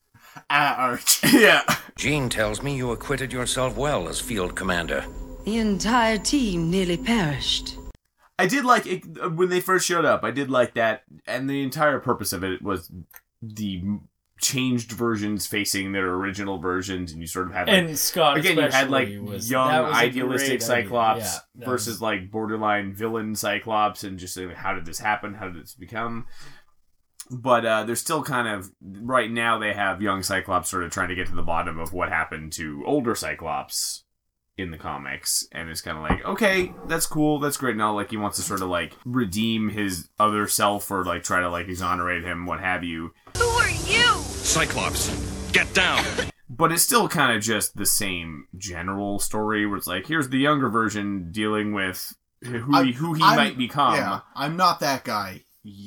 Ah, Archie. Yeah. Jean tells me you acquitted yourself well as field commander. The entire team nearly perished. I did like it when they first showed up. I did like that, and the entire purpose of it was the changed versions facing their original versions, and you sort of had like, And Scott again, you had like especially was- young that was a idealistic great idea. Cyclops Yeah, that versus was- like borderline villain Cyclops, and just like, how did this happen? How did this become? But uh, they're still kind of, right now they have young Cyclops sort of trying to get to the bottom of what happened to older Cyclops in the comics. And it's kind of like, okay, that's cool, that's great. Now, like, he wants to sort of, like, redeem his other self or, like, try to, like, exonerate him, what have you. Who are you? Cyclops, get down! But it's still kind of just the same general story where it's like, here's the younger version dealing with who I, he, who he I'm, might become. Yeah, I'm not that guy.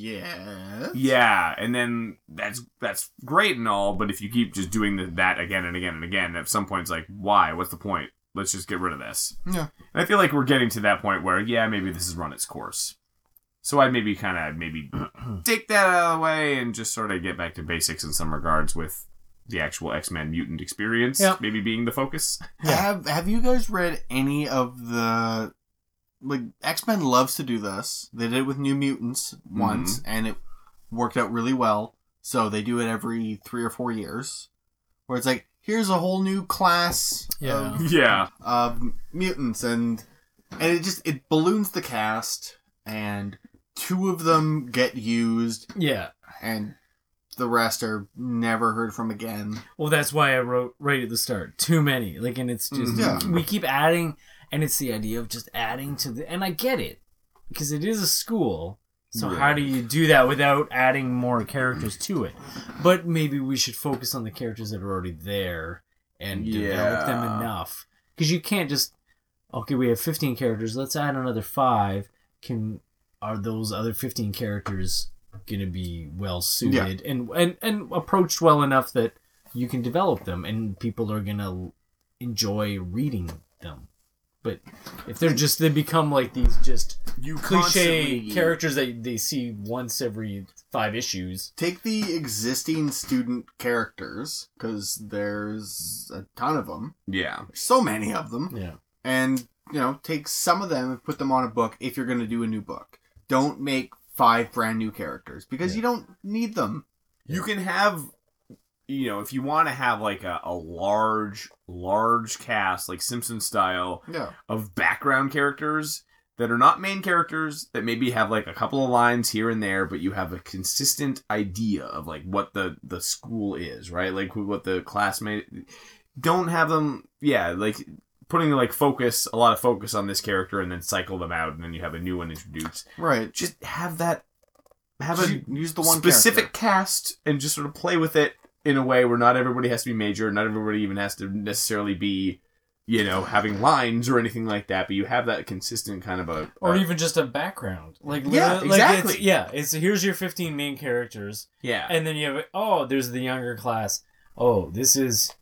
Yeah. Yeah, and then that's that's great and all, but if you keep just doing the, that again and again and again, at some point it's like, why? What's the point? Let's just get rid of this. Yeah. And I feel like we're getting to that point where, yeah, maybe this has run its course. So I'd maybe kind of maybe take that out of the way and just sort of get back to basics in some regards with the actual X-Men mutant experience, yep. maybe being the focus. Yeah. Have Have you guys read any of the... Like, X-Men loves to do this. They did it with New Mutants once, mm-hmm. and it worked out really well. So they do it every three or four years. Where it's like, here's a whole new class yeah. of, yeah. of mutants. And and it just, it balloons the cast. And two of them get used. Yeah. And the rest are never heard from again. Well, that's why I wrote right at the start. Too many. Like, and it's just, yeah. we keep adding... And it's the idea of just adding to the... And I get it. Because it is a school. So yeah. how do you do that without adding more characters to it? But maybe we should focus on the characters that are already there. And yeah. develop them enough. Because you can't just... Okay, we have fifteen characters. Let's add another five. Can Are those other fifteen characters going to be well suited? Yeah. And, and, and approached well enough that you can develop them. And people are going to enjoy reading them. But if they're just, they become like these just you cliche characters that they see once every five issues. Take the existing student characters, because there's a ton of them. Yeah. So many of them. Yeah. And, you know, take some of them and put them on a book if you're going to do a new book. Don't make five brand new characters, because yeah. you don't need them. You can have... You know, if you want to have like a, a large, large cast, like Simpson style, yeah. of background characters that are not main characters, that maybe have like a couple of lines here and there, but you have a consistent idea of like what the, the school is, right? Like what the classmate... Don't have them, yeah, like putting like focus, a lot of focus on this character and then cycle them out and then you have a new one introduced. Right. Just have that, have just a use the one specific character. Cast and just sort of play with it in a way where not everybody has to be major, not everybody even has to necessarily be, you know, having lines or anything like that, but you have that consistent kind of a... Or uh, even just a background. Like Yeah, like exactly. It's, yeah, it's here's your fifteen main characters. Yeah. And then you have, oh, there's the younger class. Oh, this is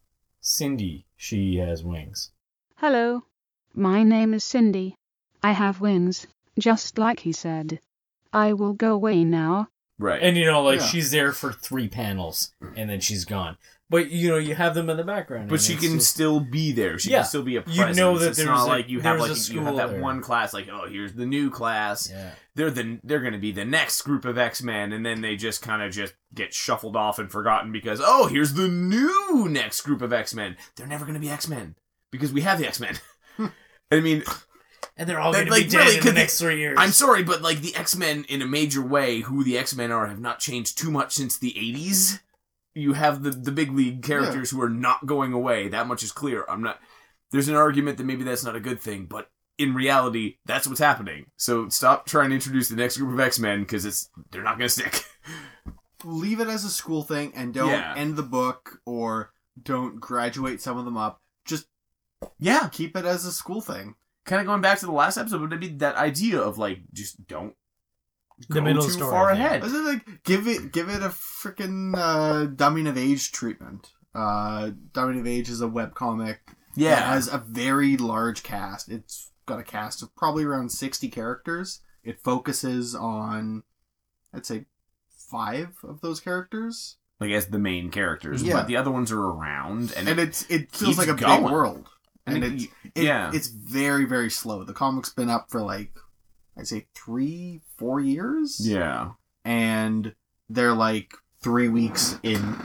Cindy. She has wings. Hello. My name is Cindy. I have wings, just like he said. I will go away now. Right. And, you know, like, yeah. she's there for three panels, and then she's gone. But, you know, you have them in the background. But she can just... still be there. She yeah. can still be a presence. You know that it's there's not a, like you have like a you have that there. one class, like, oh, here's the new class. Yeah. They're the they're going to be the next group of X-Men, and then they just kind of just get shuffled off and forgotten because, oh, here's the new next group of X-Men. They're never going to be X-Men because we have the X-Men. I mean... And they're all going like, to be dead really, in the next three years. I'm sorry, but like the X-Men in a major way, who the X-Men are, have not changed too much since the eighties. You have the, the big league characters yeah. who are not going away. That much is clear. I'm not. There's an argument that maybe that's not a good thing, but in reality, that's what's happening. So stop trying to introduce the next group of X-Men because it's they're not going to stick. Leave it as a school thing and don't Yeah. end the book or don't graduate some of them up. Just yeah, keep it as a school thing. Kind of going back to the last episode, would be that idea of like just don't the go middle too story far thing. ahead. Is it like give it give it a freaking uh, Dumbing of Age treatment? Uh, Dumbing of Age is a webcomic. Yeah, that has a very large cast. It's got a cast of probably around sixty characters. It focuses on, I'd say, five of those characters. Like as the main characters, yeah. but the other ones are around, and, and it it's it feels like a going. big world. And it, it's, it, yeah. it's very, very slow. The comic's been up for like, I'd say three, four years. Yeah. And they're like three weeks in.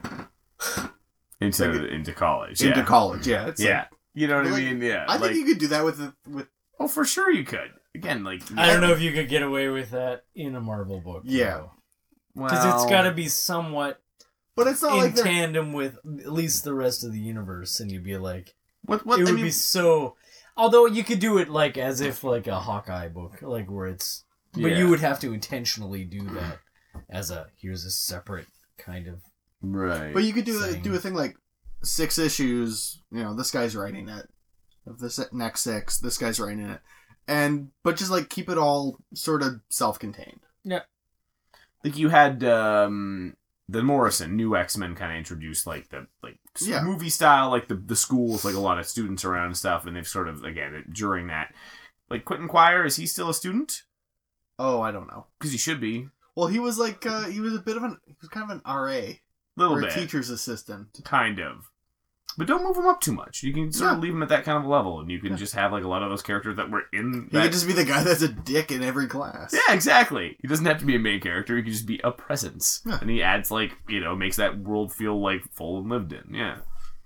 Into like, into college. Into yeah. college, yeah. It's yeah. Like, you know what like, I mean? Yeah. I like, think you could do that with... with oh, for sure you could. Again, like... I don't know if you could get away with that in a Marvel book. Yeah. Though. Because well, it's got to be somewhat But it's not in like they're- tandem with at least the rest of the universe, and you'd be like, What? What? it I would mean, be so. Although you could do it like as if like a Hawkeye book, like where it's, but Yeah. you would have to intentionally do that as a here's a separate kind of right. But you could do a, thing. do a thing like six issues. You know, this guy's writing it. Of the se- next six, this guy's writing it, and but just like keep it all sort of self-contained. Yeah. Like you had um, the Morrison new X-Men kind of introduced like the like Yeah. movie style, like the the schools, like a lot of students around and stuff, and they've sort of again during that, like Quentin Quire, is he still a student? Oh, I don't know. Because he should be. Well, he was like uh, he was a bit of an he was kind of an R A, Little or bit. a teacher's assistant, Kind of. But don't move him up too much. You can sort Yeah. of leave him at that kind of level, and you can Yeah. just have like a lot of those characters that were in He that. could just be the guy that's a dick in every class. Yeah, exactly. He doesn't have to be a main character. He can just be a presence. Yeah. And he adds, like, you know, makes that world feel, like, full and lived in. Yeah.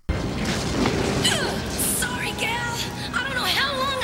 Sorry, gal. I don't know how long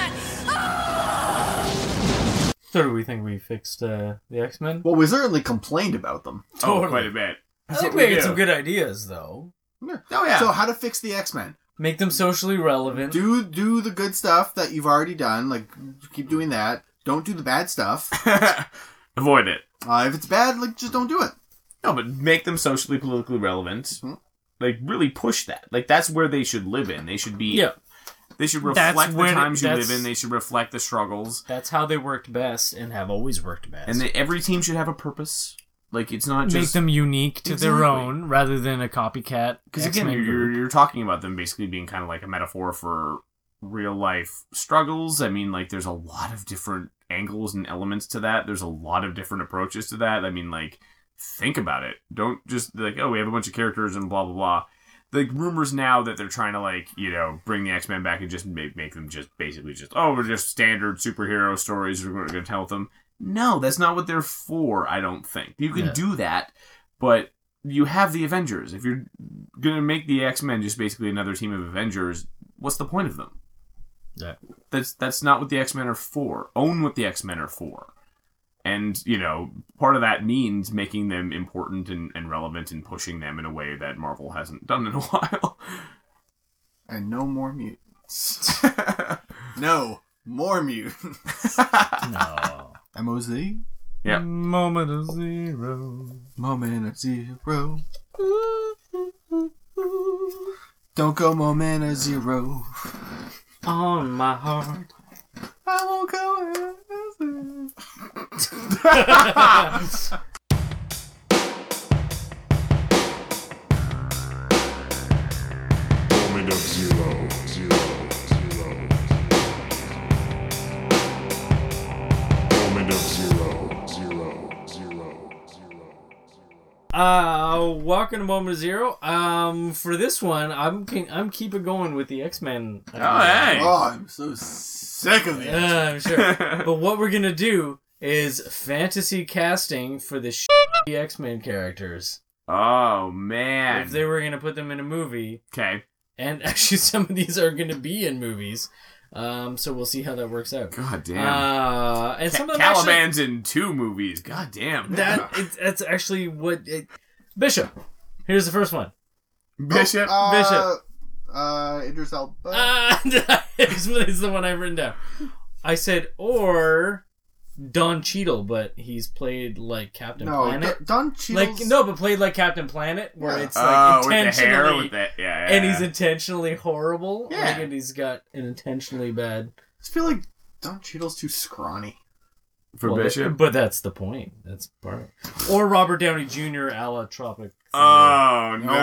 I. So do we think we fixed uh, the X-Men? Well, we certainly complained about them. Oh, quite a bit. I think what we we had do. some good ideas though. Yeah. Oh, yeah. So how to fix the X-Men? Make them socially relevant. Do do the good stuff that you've already done. Like keep doing that. Don't do the bad stuff. Avoid it. Uh, if it's bad, like just don't do it. No, but make them socially, politically relevant. Mhm. Like, really push that. Like, that's where they should live in. They should be... Yeah. They should That's reflect the when it- times you that's- live in. They should reflect the struggles. That's how they worked best and have always worked best. And they, every team should have a purpose. Like, it's not just... Make them unique to their Exactly. own rather than a copycat. Because again, X-Men you're, group. you're talking about them basically being kind of like a metaphor for real life struggles. I mean, like, there's a lot of different angles and elements to that. There's a lot of different approaches to that. I mean, like, think about it. Don't just, like, oh, we have a bunch of characters and blah, blah, blah. The rumors now that they're trying to, like, you know, bring the X-Men back and just make, make them just basically just, oh, we're just standard superhero stories we're going to tell them. No, that's not what they're for, I don't think. You can Yeah. do that, but you have the Avengers. If you're going to make the X-Men just basically another team of Avengers, what's the point of them? Yeah. That's that's not what the X-Men are for. Own what the X-Men are for. And, you know, part of that means making them important and, and relevant and pushing them in a way that Marvel hasn't done in a while. And no more mutants. No more mutants. No. M O Z? Yeah. Moment of zero. Moment of zero. Don't go moment of zero. On my heart. I won't go as Moment of zero, zero, zero. Moment of zero, zero, zero, zero. Uh, welcome to Moment of Zero. Um, for this one, I'm I'm keeping going with the X-Men. Oh, hey. Oh, I'm so sick of it. Yeah, I'm sure. But what we're gonna do is fantasy casting for the shitty X-Men characters. Oh, man. If they were gonna put them in a movie, Okay. and actually some of these are gonna be in movies. Um, so we'll see how that works out. God damn. Uh, and Ca- some of them actually, Caliban's in two movies. God damn. that it's, that's actually what it, Bishop. Here's the first one. Bishop. Uh, Bishop. Uh, Idris Elba. Uh, it's the one I've written down. I said, or Don Cheadle, but he's played like Captain no, Planet. D- Don Cheadle's... Like no, but played like Captain Planet, where Yeah. it's like Oh, with the intentionally, hair, with that, yeah, yeah. and he's intentionally horrible. Yeah. Like, and he's got an intentionally bad. I just feel like Don Cheadle's too scrawny. for well, Bishop. But that's the point. That's part of it. Or Robert Downey Junior a la Tropic. Oh no!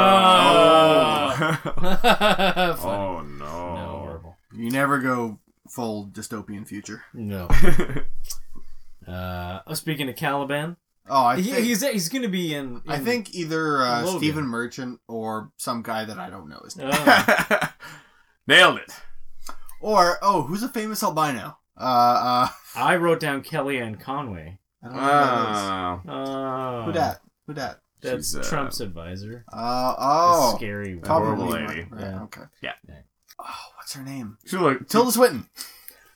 Oh, Oh no! no, horrible. You never go full dystopian future. No. uh, oh, speaking of Caliban, Oh, I he, think, he's he's gonna be in. in I think either uh, Logan. Stephen Merchant or some guy that I don't know his name. Oh. Nailed it. Or, oh, who's a famous albino? Uh, uh, I wrote down Kellyanne Conway. I don't know who that Oh. Oh, is. Who dat? Who dat? That's She's, uh, Trump's advisor. Uh, The oh. scary one. Probably. Horrible right, lady. right, Yeah. Okay. Yeah. Oh, what's her name? She look. Tilda Swinton.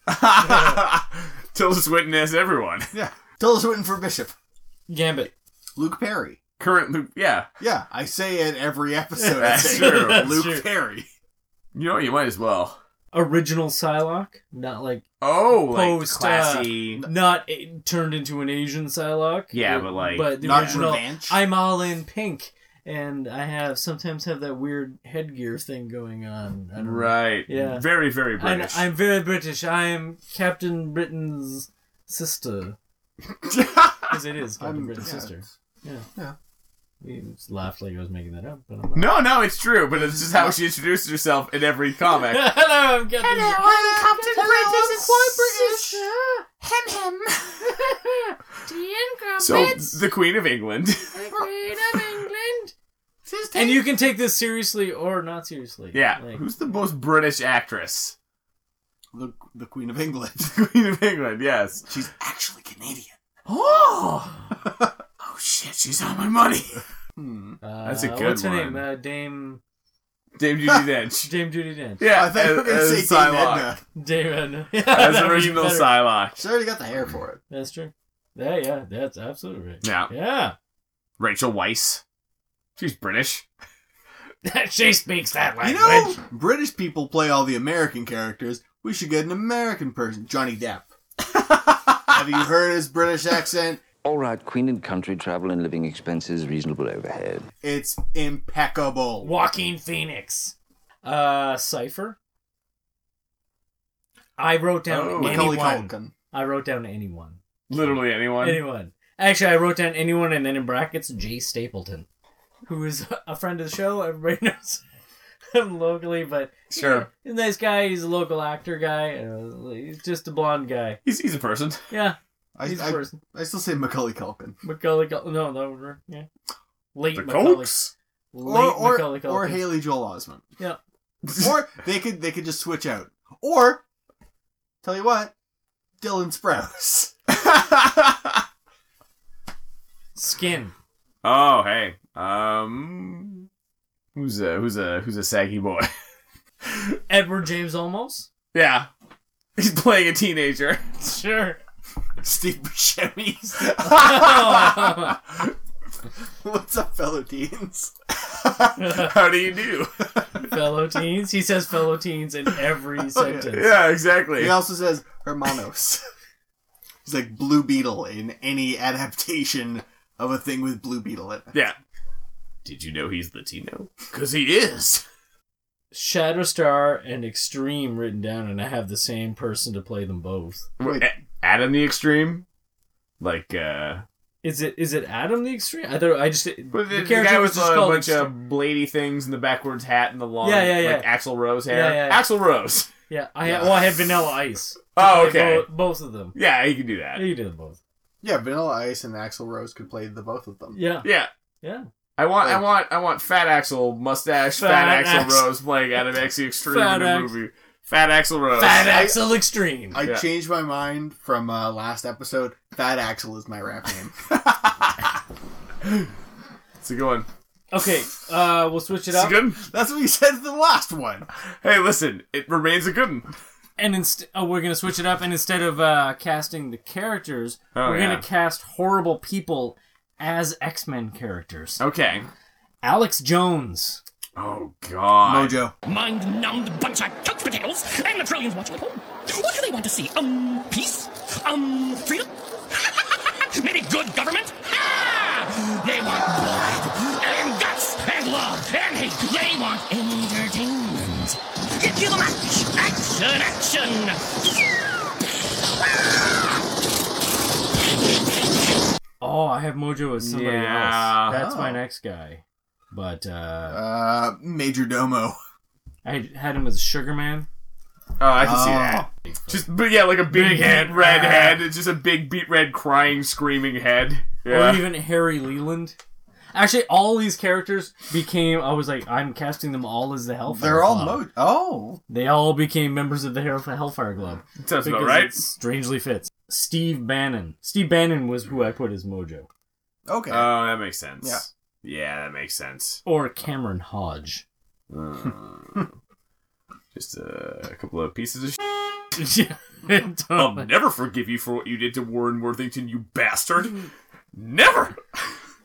Tilda Swinton as everyone. Yeah. Tilda Swinton for Bishop. Gambit. Luke Perry. Current Luke, yeah. Yeah, I say it every episode. That's I say true. Luke That's true. Perry. You know what? You might as well. Original Psylocke, not like Oh, post, like classy. uh, not a, turned into an Asian Psylocke. Yeah, Uh, but like but the not original. revenge. I'm all in pink, and I have sometimes have that weird headgear thing going on. I don't know. right. Yeah. Very, very I'm, British. I'm very British. I am Captain Britain's sister. Because it is Captain I'm- Britain's yeah, sister. Yeah. Yeah. You just laughed like I was making that up, but I'm not. No, no, it's true, but it's just how she introduced herself in every comic. Hello, I'm Captain. Hello, I'm Captain British. Quite British. Hem hem. Dean So, Crumpets. the Queen of England. The Queen of England. And you can take this seriously or not seriously. Yeah. Like, Who's the most British actress? The, the Queen of England. Queen of England, yes. She's actually Canadian. Oh! Oh shit, she's on my money. Hmm. uh, That's a good What's her one. name? Uh, Dame. Dame Judi Dench. Dame Judi Dench. Yeah, I thought you were going to as- say as Dame Psylocke. Edna. Dame Edna. Yeah, As that'd be original better. Psylocke. She's already got the hair for it. That's true. Yeah, yeah, that's absolutely right. Yeah. Yeah. Rachel Weisz. She's British. She speaks that You language. know, British people play all the American characters. We should get an American person. Johnny Depp. Have you heard his British accent? All right, Queen and country travel and living expenses, reasonable overhead. It's impeccable. Joaquin Phoenix. Uh, Cypher. I wrote down Oh. Macaulay anyone. Culkin. I wrote down anyone. Literally anyone. Anyone. Actually, I wrote down anyone and then in brackets, Jay Stapleton, who is a friend of the show. Everybody knows him locally, but Sure. he's a nice guy. He's a local actor guy. Uh, he's just a blonde guy. He's, he's a person. Yeah, I, he's a I, person. I still say Macaulay Culkin. Macaulay Culkin. No, that was yeah. Late The Macaulay. Cokes. Late Or or, Macaulay Culkin. or Haley Joel Osment. Yeah. Or they could they could just switch out. Or tell you what, Dylan Sprouse. Skin. Oh, hey. Um, who's a who's a who's a saggy boy? Edward James Olmos. Yeah, he's playing a teenager. Sure. Steve Buscemi. What's up, fellow teens? How do you do? Fellow teens. He says fellow teens in every sentence. Yeah, exactly. He also says hermanos. He's like Blue Beetle in any adaptation of a thing with Blue Beetle in it. Yeah. Did you know he's Latino? Because he is. Shatterstar and Extreme written down, and I have the same person to play them both. Wait. A- Adam the Extreme? Like, uh... Is it is it Adam the Extreme? I thought I just the, The, the character guy was with just a called bunch Extreme. of bladey things and the backwards hat and the long, Yeah, yeah, yeah. like Axl Rose hair. Yeah, yeah, yeah. Axl Rose. Yeah, I had, well I had Vanilla Ice. Oh, Like, okay. Both, both of them. Yeah, he can do that. Yeah, you did them both. Yeah, Vanilla Ice and Axl Rose could play the both of them. Yeah, Yeah. yeah. I want, I Like- want, I want Fat Axl mustache, Fat, Fat Axl Ax- Rose playing Adam X the Extreme Fat in a Ax- movie. Fat Axl Rose. Fat I- Axel Extreme. I Yeah. changed my mind from uh, last episode. Fat Axl is my rap name. It's a good one. Okay, uh, we'll switch it It's a up. good one. That's what you said in the last one. Hey, listen, it remains a good one. And inst- oh, we're gonna switch it up, and instead of uh, casting the characters, Oh, we're yeah. gonna cast horrible people as X-Men characters. Okay. Alex Jones. Oh, God. Mojo. Mind-numbed bunch of couch potatoes, and the trillions watching at home. What do they want to see? Um, peace? Um, freedom? Maybe good government? Ha! They want blood, and guts, and love, and hate. They want entertainment. Give them action, action, action! Oh, I have Mojo as somebody Yeah. else. That's my Oh. next guy. But uh, Uh, Major Domo. I had him as Sugar Man. Oh, I can see Oh. that. Just, but yeah, like a big, Big head. beat red Ah. head. It's just a big beat red crying, screaming head. Yeah. Or even Harry Leland. Actually, all these characters became, I was like, I'm casting them all as the Hellfire They're all Club. Mojo. Oh. They all became members of the Hell- Hellfire Club. Sounds about Because right. it strangely fits. Steve Bannon. Steve Bannon was who I put as Mojo. Okay. Oh, that makes sense. Yeah. Yeah, that makes sense. Or Cameron Hodge. Uh, just uh, a couple of pieces of shit. Yeah, I'll totally. never forgive you for what you did to Warren Worthington, you bastard. Never!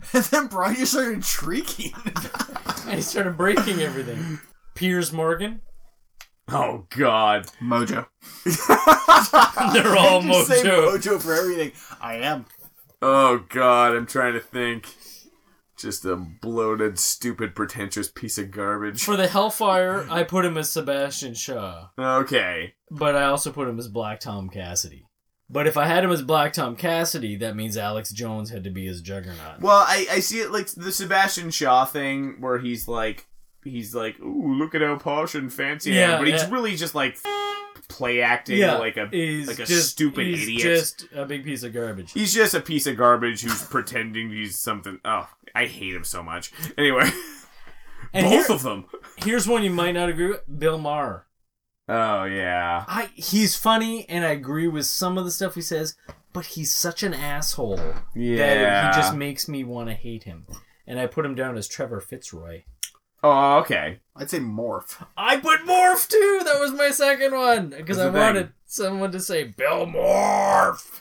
And then Brian just started shrieking. And he started breaking everything. Piers Morgan. Oh, God. Mojo. They're all You just say Mojo. Mojo for everything. I am. Oh, God. I'm trying to think. Just a bloated, stupid, pretentious piece of garbage. For the Hellfire, I put him as Sebastian Shaw. Okay. But I also put him as Black Tom Cassidy. But if I had him as Black Tom Cassidy, that means Alex Jones had to be his Juggernaut. Well, I, I see it like the Sebastian Shaw thing where he's like, he's like, ooh, look at how posh and fancy I am. Yeah, But he's yeah. really just like play acting Yeah, like a he's like a just, stupid he's idiot. just a big piece of garbage. He's just a piece of garbage who's pretending he's something. Oh, I hate him so much. Anyway, And both here- of them. Here's one you might not agree with. Bill Maher. Oh, yeah. I He's funny, and I agree with some of the stuff he says, but he's such an asshole Yeah. that he just makes me want to hate him. And I put him down as Trevor Fitzroy. Oh, okay. I'd say Morph. I put Morph, too! That was my second one, because I What's the wanted thing? someone to say, Bill Morph!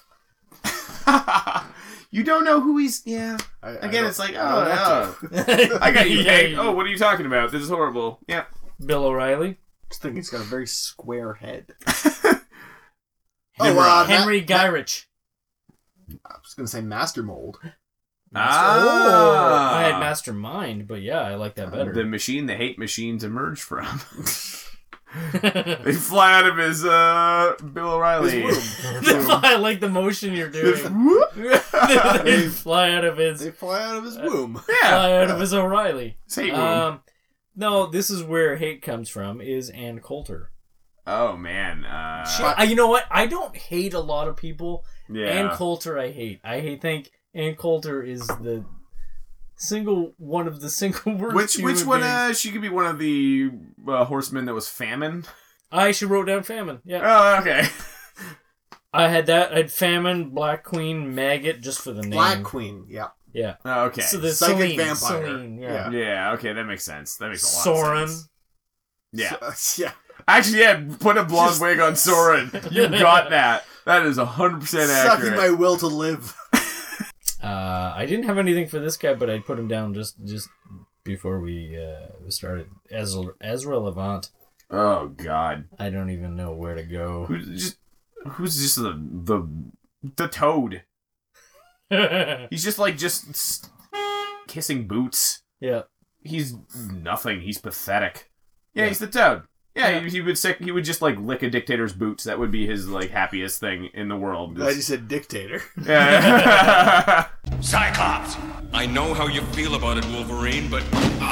You don't know who he's. Yeah. I, I Again, don't- it's like, I don't oh, have no. to. I got you, Yeah, Hank. you- Oh, what are you talking about? This is horrible. Yeah. Bill O'Reilly. Just think he's got a very square head. Henry, oh, uh, Henry Ma- Gyrich. I was going to say Master Mold. Master- Ah. Oh, I had Mastermind, but yeah, I like that better. The machine the hate machines emerge from. They fly out of his, uh, Bill O'Reilly. I like the motion you're doing. They fly out of his. They fly out of his womb. Yeah. Fly out of his O'Reilly. His hate womb. Um, no, this is where hate comes from. Is Ann Coulter. Oh, man. Uh, She, I, you know what? I don't hate a lot of people. Yeah. Ann Coulter, I hate. I hate, think Ann Coulter is the single one of the single worst. Which human which one? beings. Uh, she could be one of the uh, horsemen that was famine. I she wrote down Famine. Yeah. Oh, okay. I had that. I had Famine, Black Queen, Maggot, just for the name. Black Queen, yeah. Yeah. Oh, okay. So the Psychic Celine, vampire. Celine, yeah. Yeah. Okay, that makes sense. That makes a lot Soren. of sense. Yeah. So, yeah. Actually, yeah. Put a blonde wig on Soren. You got that. That is a hundred percent accurate. Sucking my will to live. Uh, I didn't have anything for this guy, but I put him down just just before we uh, started. Ezra, Ezra Levant. Oh God. I don't even know where to go. Who's just who's just the the the toad? He's just like just s- kissing boots. Yeah. He's nothing. He's pathetic. Yeah, he's the toad. Yeah, Yeah. He, he would sick, he would just like lick a dictator's boots. That would be his like happiest thing in the world. Glad you said dictator. Yeah. Cyclops! I know how you feel about it, Wolverine, but...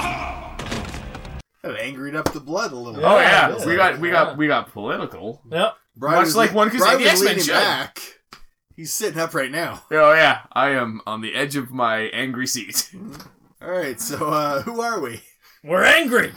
That angried up the blood a little. Oh bit. yeah, we got we got we got political. Yep. Brian Much was like le- one could say Brian the was X-Men leaning should. back. He's sitting up right now. Oh yeah, I am on the edge of my angry seat. All right, so uh, who are we? We're angry.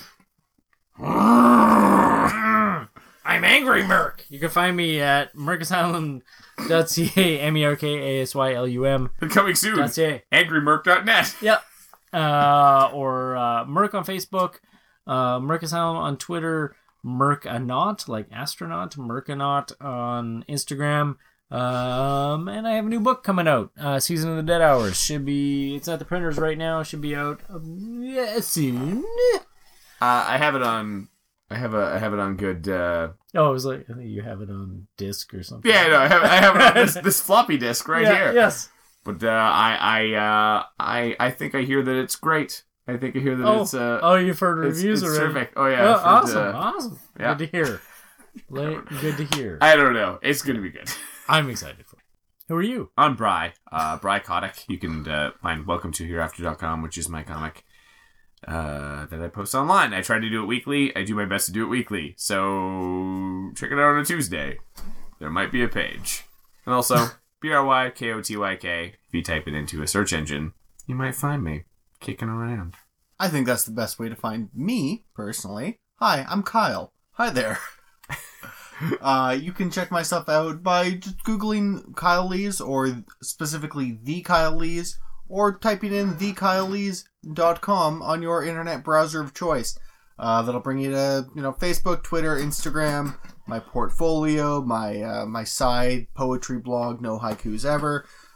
I'm angry, Merc. You can find me at merc asylum dot c a, M E R K A S Y L U M. Coming soon. Dot C A. angry merc dot net. Yep. Uh, or uh, Merc on Facebook, uh, Merc Asylum on Twitter, Mercanaut, like astronaut, Mercanaut on Instagram. Um, and I have a new book coming out. Uh, Season of the Dead Hours should be. It's at the printers right now. Should be out um, yeah, soon. Uh, I have it on. I have a. I have it on good. Uh... Oh, it was like I think you have it on disc or something. Yeah, no, I have. I have it on this, this floppy disk right Yeah, here. Yes. But uh, I, I, uh, I, I think I hear that it's great. I think I hear that Oh, it's. Uh, oh, you've heard it's- reviews it's already. terrific. Oh yeah. Oh, I've heard, awesome, uh, awesome. Yeah. Good to hear. Like, good to hear. I don't know. It's gonna be good. I'm excited for it. Who are you? I'm Bry. Uh, Bry Kotick. You can uh, find welcome to hereafter dot com, which is my comic uh, that I post online. I try to do it weekly. I do my best to do it weekly. So check it out on a Tuesday. There might be a page. And also, B R Y K O T Y K. If you type it into a search engine, you might find me kicking around. I think that's the best way to find me, personally. Hi, I'm Kyle. Hi there. uh, you can check my stuff out by just Googling Kyle Lees, or specifically The Kyle Lees, or typing in the kyle lees dot com on your internet browser of choice. Uh, that'll bring you to, you know, Facebook, Twitter, Instagram, my portfolio, my uh, my side poetry blog, No Haikus Ever.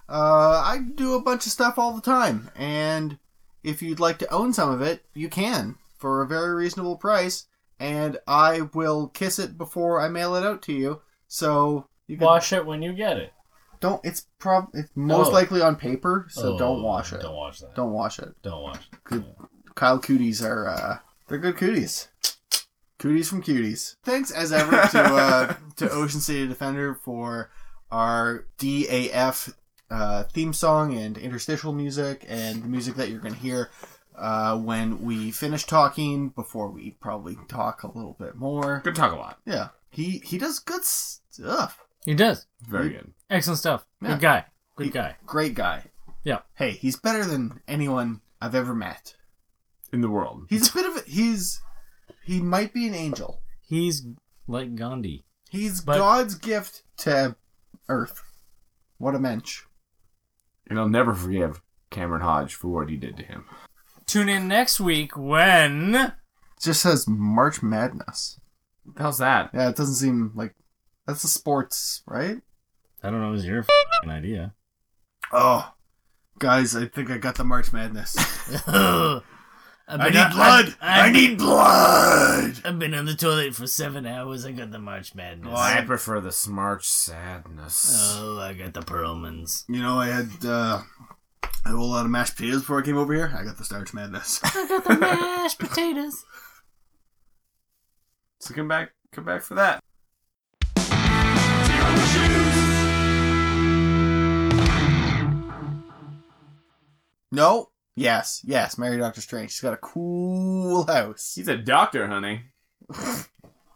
Uh, I do a bunch of stuff all the time, and if you'd like to own some of it, you can for a very reasonable price, and I will kiss it before I mail it out to you. So you can wash it when you get it. Don't. It's prob. It's most Oh. likely on paper, so Oh, don't wash it. Don't wash that. Don't wash it. Don't wash it. Good. Kyle cooties are. Uh, they're good cooties. Cooties from cuties. Thanks as ever to uh, to Ocean City Defender for our D A F uh, theme song and interstitial music and the music that you're going to hear uh, when we finish talking. Before we probably talk a little bit more. Good talk a lot. Yeah, he he does good stuff. He does. Very good. Excellent stuff. Yeah. Good guy. Good He- guy. Great guy. Yeah. Hey, he's better than anyone I've ever met. In the world. He's a bit of a, he's he might be an angel. He's like Gandhi. He's But- God's gift to Earth. What a mensch. And I'll never forgive Cameron Hodge for what he did to him. Tune in next week when... It just says March Madness. What the hell's that? Yeah, it doesn't seem like that's the sports, right? I don't know, it was your f***ing idea. Oh, guys, I think I got the March Madness. I've I been need on- blood. I've- I I've- need blood. I've been on the toilet for seven hours. I got the March Madness. I prefer the March Sadness. Oh, I got the Perlmans. You know, I had uh, a whole lot of mashed potatoes before I came over here. I got the Starch Madness. I got the mashed potatoes. So come back, come back for that. No. Yes. Yes. Marry Doctor Strange. She's got a cool house. He's a doctor, honey.